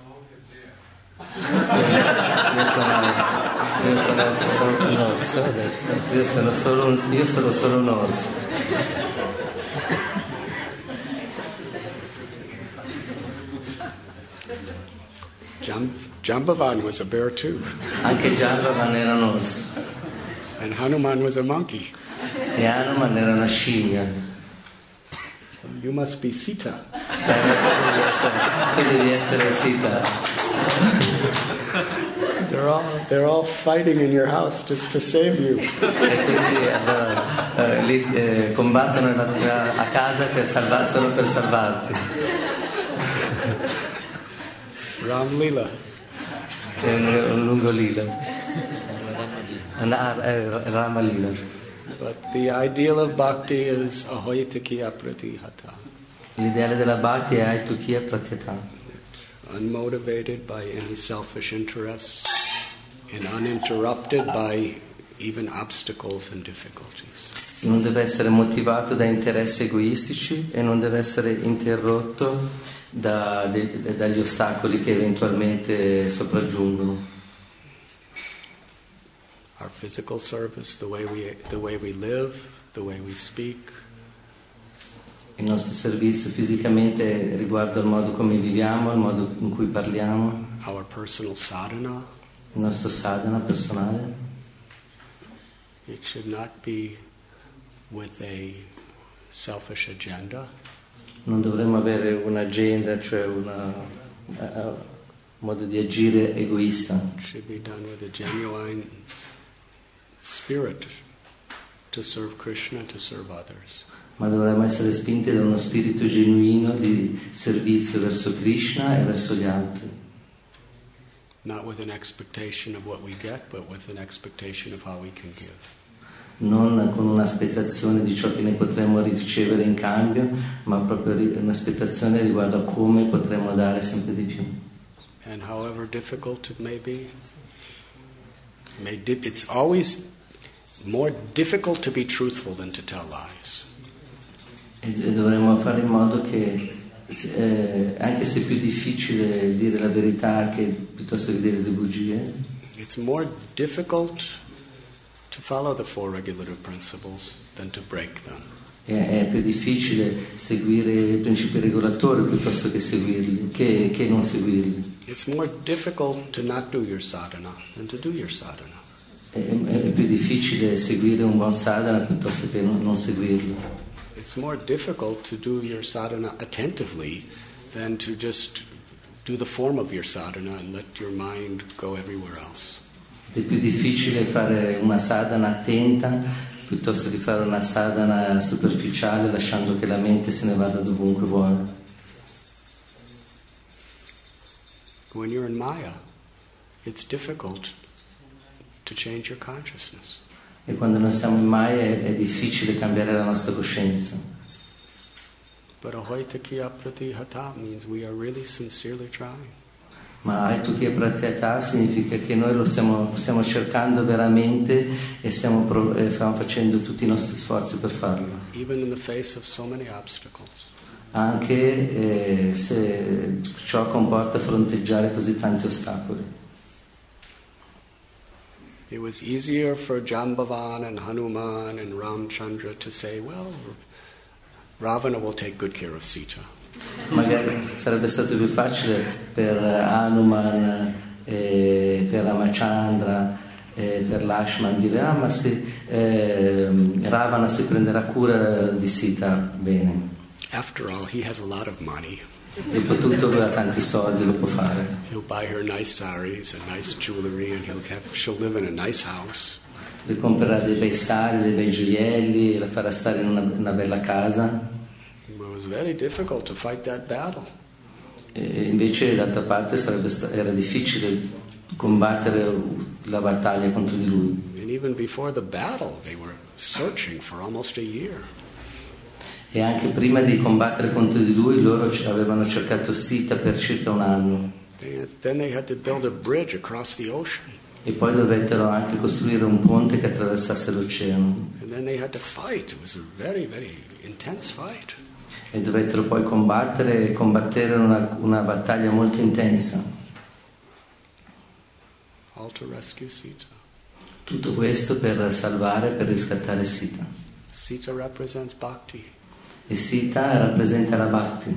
Io sono, io sono solo un orso, ho detto. Io sono solo un, io sono solo un orso. Jam, Jambavan was a bear too. Anche Jambavan era un orso. And Hanuman was a monkey. E Hanuman era una scimmia. You must be Sita. Tu devi essere Sita. They're all, they're all fighting in your house just to save you. E quindi allora, eh, lì eh, combattono la, a casa per salvar, solo per salvarti. It's Ram Lila. È un, un lungo lila. Una, eh, Rama lila. But the ideal of bhakti is ahoyatikiya pratihata. L'ideale della bhakti è aitukiya pratyata. Unmotivated by any selfish interests and uninterrupted by even obstacles and difficulties. Non deve essere motivato da interessi egoistici e non deve essere interrotto da, de, dagli ostacoli che eventualmente sopraggiungono. Our physical service, the way we the way we live, the way we speak. Il nostro servizio fisicamente riguarda il modo come viviamo, il modo in cui parliamo, Our personal sadhana. il nostro sadhana personale. It should not be with a selfish agenda. Non dovremmo avere un'agenda, cioè un uh, modo di agire egoista. It should be done with a genuine spirit to serve Krishna, to serve others. Ma dovremmo essere spinti da uno spirito genuino di servizio verso Krishna e verso gli altri. Not with an expectation of what we get, but with an expectation of how we can give. Non con un'aspettazione di ciò che ne potremmo ricevere in cambio, ma proprio un'aspettazione riguardo a come potremmo dare sempre di più. And however difficult it may be, may di- it's always more difficult to be truthful than to tell lies. E dovremmo fare in modo che, eh, anche se è più difficile dire la verità che piuttosto che dire le bugie, It's more difficult to follow the four regulative principles than to break them. è, è più difficile seguire i principi regolatori piuttosto che seguirli, che, che non seguirli. It's more difficult to not do your sadhana than to do your sadhana. È, è più difficile seguire un buon sadhana piuttosto che non, non seguirlo. It's more difficult to do your sadhana attentively than to just do the form of your sadhana and let your mind go everywhere else. È più difficile fare una sadhana attenta piuttosto che fare una sadhana superficiale lasciando che la mente se ne vada dovunque vuole. When you're in Maya, it's difficult to change your consciousness. E quando noi siamo in Maya è, è difficile cambiare la nostra coscienza. But ahoitakiya pratihata means we are really sincerely trying. Ma aitukiya pratyata significa che noi lo stiamo, stiamo cercando veramente e stiamo, pro, e stiamo facendo tutti i nostri sforzi per farlo. Even in the face of so many obstacles. Anche eh, se ciò comporta fronteggiare così tanti ostacoli. It was easier for Jambavan and Hanuman and Ramchandra to say, well, Ravana will take good care of Sita. Magari sarebbe stato più facile per Hanuman, eh, per Ramachandra, eh, per Lakshman dire ah ma sì, eh, Ravana si prenderà cura di Sita bene. After all, he has a lot of money. Dopotutto lui ha tanti soldi, lo può fare. He'll buy her nice saris and nice jewelry and he'll have, she'll live in a nice house. Le comprerà dei bei sari, dei bei gioielli e la farà stare in una, una bella casa. It was very difficult to fight that battle. E invece d'altra parte sarebbe sta- era difficile combattere la battaglia contro di lui. And even before the battle, they were searching for almost a year. E anche prima di combattere contro di lui loro c- avevano cercato Sita per circa un anno. They had, then they had to build a bridge across the ocean. E poi dovettero anche costruire un ponte che attraversasse l'oceano. And then they had to fight. It was a very, very intense fight. E dovettero poi combattere e combattere una, una battaglia molto intensa. All to rescue Sita. Tutto questo per salvare, per riscattare Sita. Sita represents bhakti. E Sita rappresenta la Bhakti.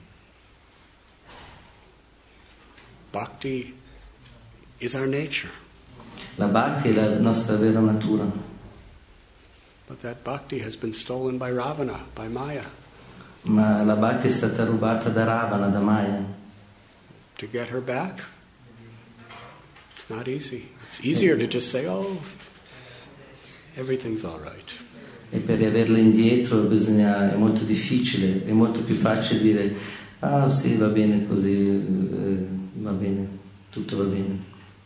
Bhakti is our nature. La Bhakti è la nostra vera natura. But that bhakti has been stolen by Ravana, by Maya. Ma la Bhakti è stata rubata da Ravana, da Maya. To get her back, it's not easy. It's easier to just say, oh, everything's all right. E per riaverla indietro bisogna, è molto difficile, è molto più facile dire ah sì va bene così, eh, va bene, tutto va bene.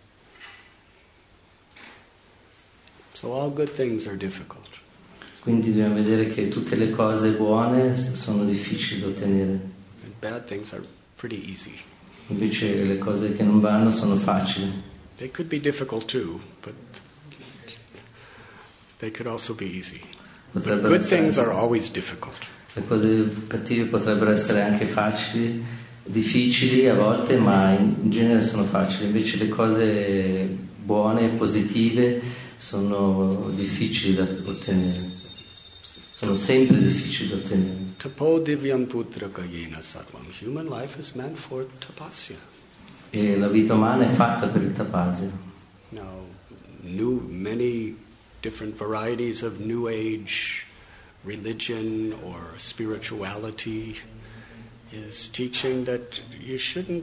So all good things are difficult. Quindi dobbiamo vedere che tutte le cose buone sono difficili da ottenere. And bad things are pretty easy. Invece le cose che non vanno sono facili. They could be difficult too, but they could also be easy. But good things are always difficult. Le cose cattive potrebbero essere anche facili, difficili a volte, ma in genere sono facili. Invece le cose buone e positive sono difficili da ottenere. Sono sempre difficili da ottenere. Tapo divyam putra kayena sarvam. Human life is meant for tapasya. E la vita umana è fatta per il tapasya. Now, new, many different varieties of New Age religion or spirituality is teaching that you shouldn't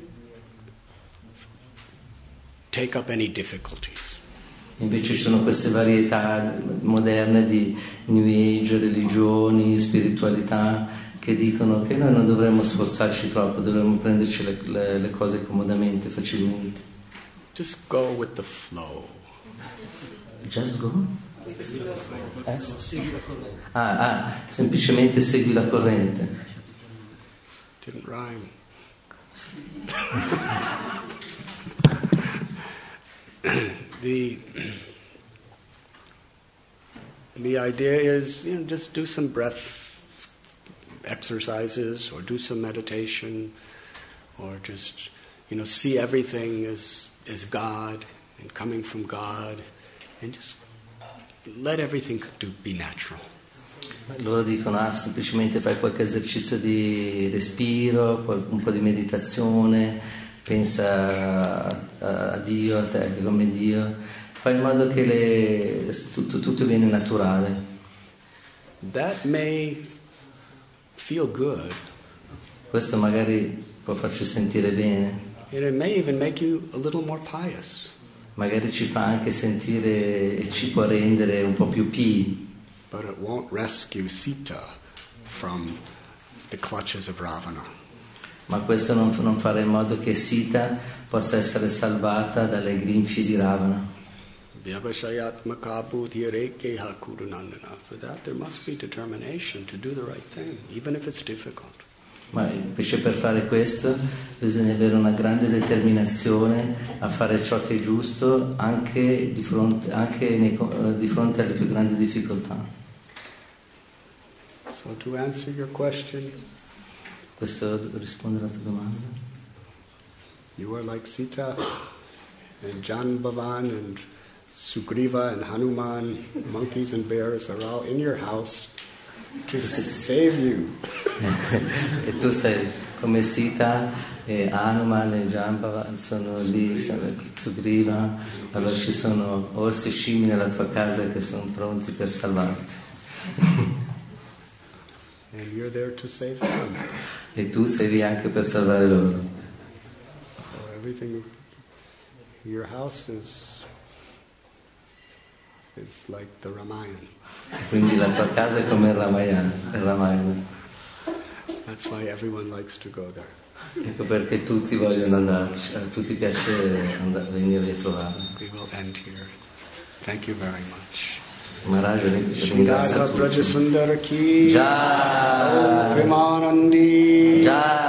take up any difficulties. Invece ci sono queste varietà moderne di New Age, religioni, spiritualità che dicono che noi non dovremmo sforzarci troppo, dovremmo prenderci le, le, le cose comodamente, facilmente. Just go with the flow. Just go? Eh? Ah, ah, semplicemente segui la corrente. Didn't rhyme. the the idea is, you know, just do some breath exercises or do some meditation or just, you know, see everything as as God and coming from God and just let everything do, be natural. Loro dicono ah, semplicemente fai qualche esercizio di respiro, un po' di meditazione, pensa a, a Dio, a te come Dio, fai in modo che le, tutto, tutto viene naturale. That may feel good. Questo magari può farci sentire bene. And it may even make you a little more pious. Magari ci fa anche sentire e ci può rendere un po' più pii. But it won't rescue Sita from the clutches of Ravana. Ma questo non, non farà in modo che Sita possa essere salvata dalle grinfie di Ravana. For that there must be determination to do the right thing, even if it's difficult. Ma invece per fare questo bisogna avere una grande determinazione a fare ciò che è giusto anche di fronte, anche nei, di fronte alle più grandi difficoltà. So to answer your question, questo risponde alla tua domanda. You are like Sita and Janbavan and Sugriva and Hanuman, monkeys and bears are all in your house to save you. E tu sei come Sita e Hanuman e Jambavan sono lì, Sugriva, allora ci sono orsi e scimmie nella tua casa che sono pronti per salvarti. And you're there to save them. E tu sei lì anche per salvare loro. So everything, your house is is like the Ramayana. Quindi la tua casa è come il Ramayana, il Ramayana. That's why everyone likes to go there. Ecco perché tutti vogliono andarci, a tutti piace andare, venire a trovarlo. We will end here. Thank you very much. Maharaj, Shri Radha Braja Sundara ki Jai. Premanandi Jai.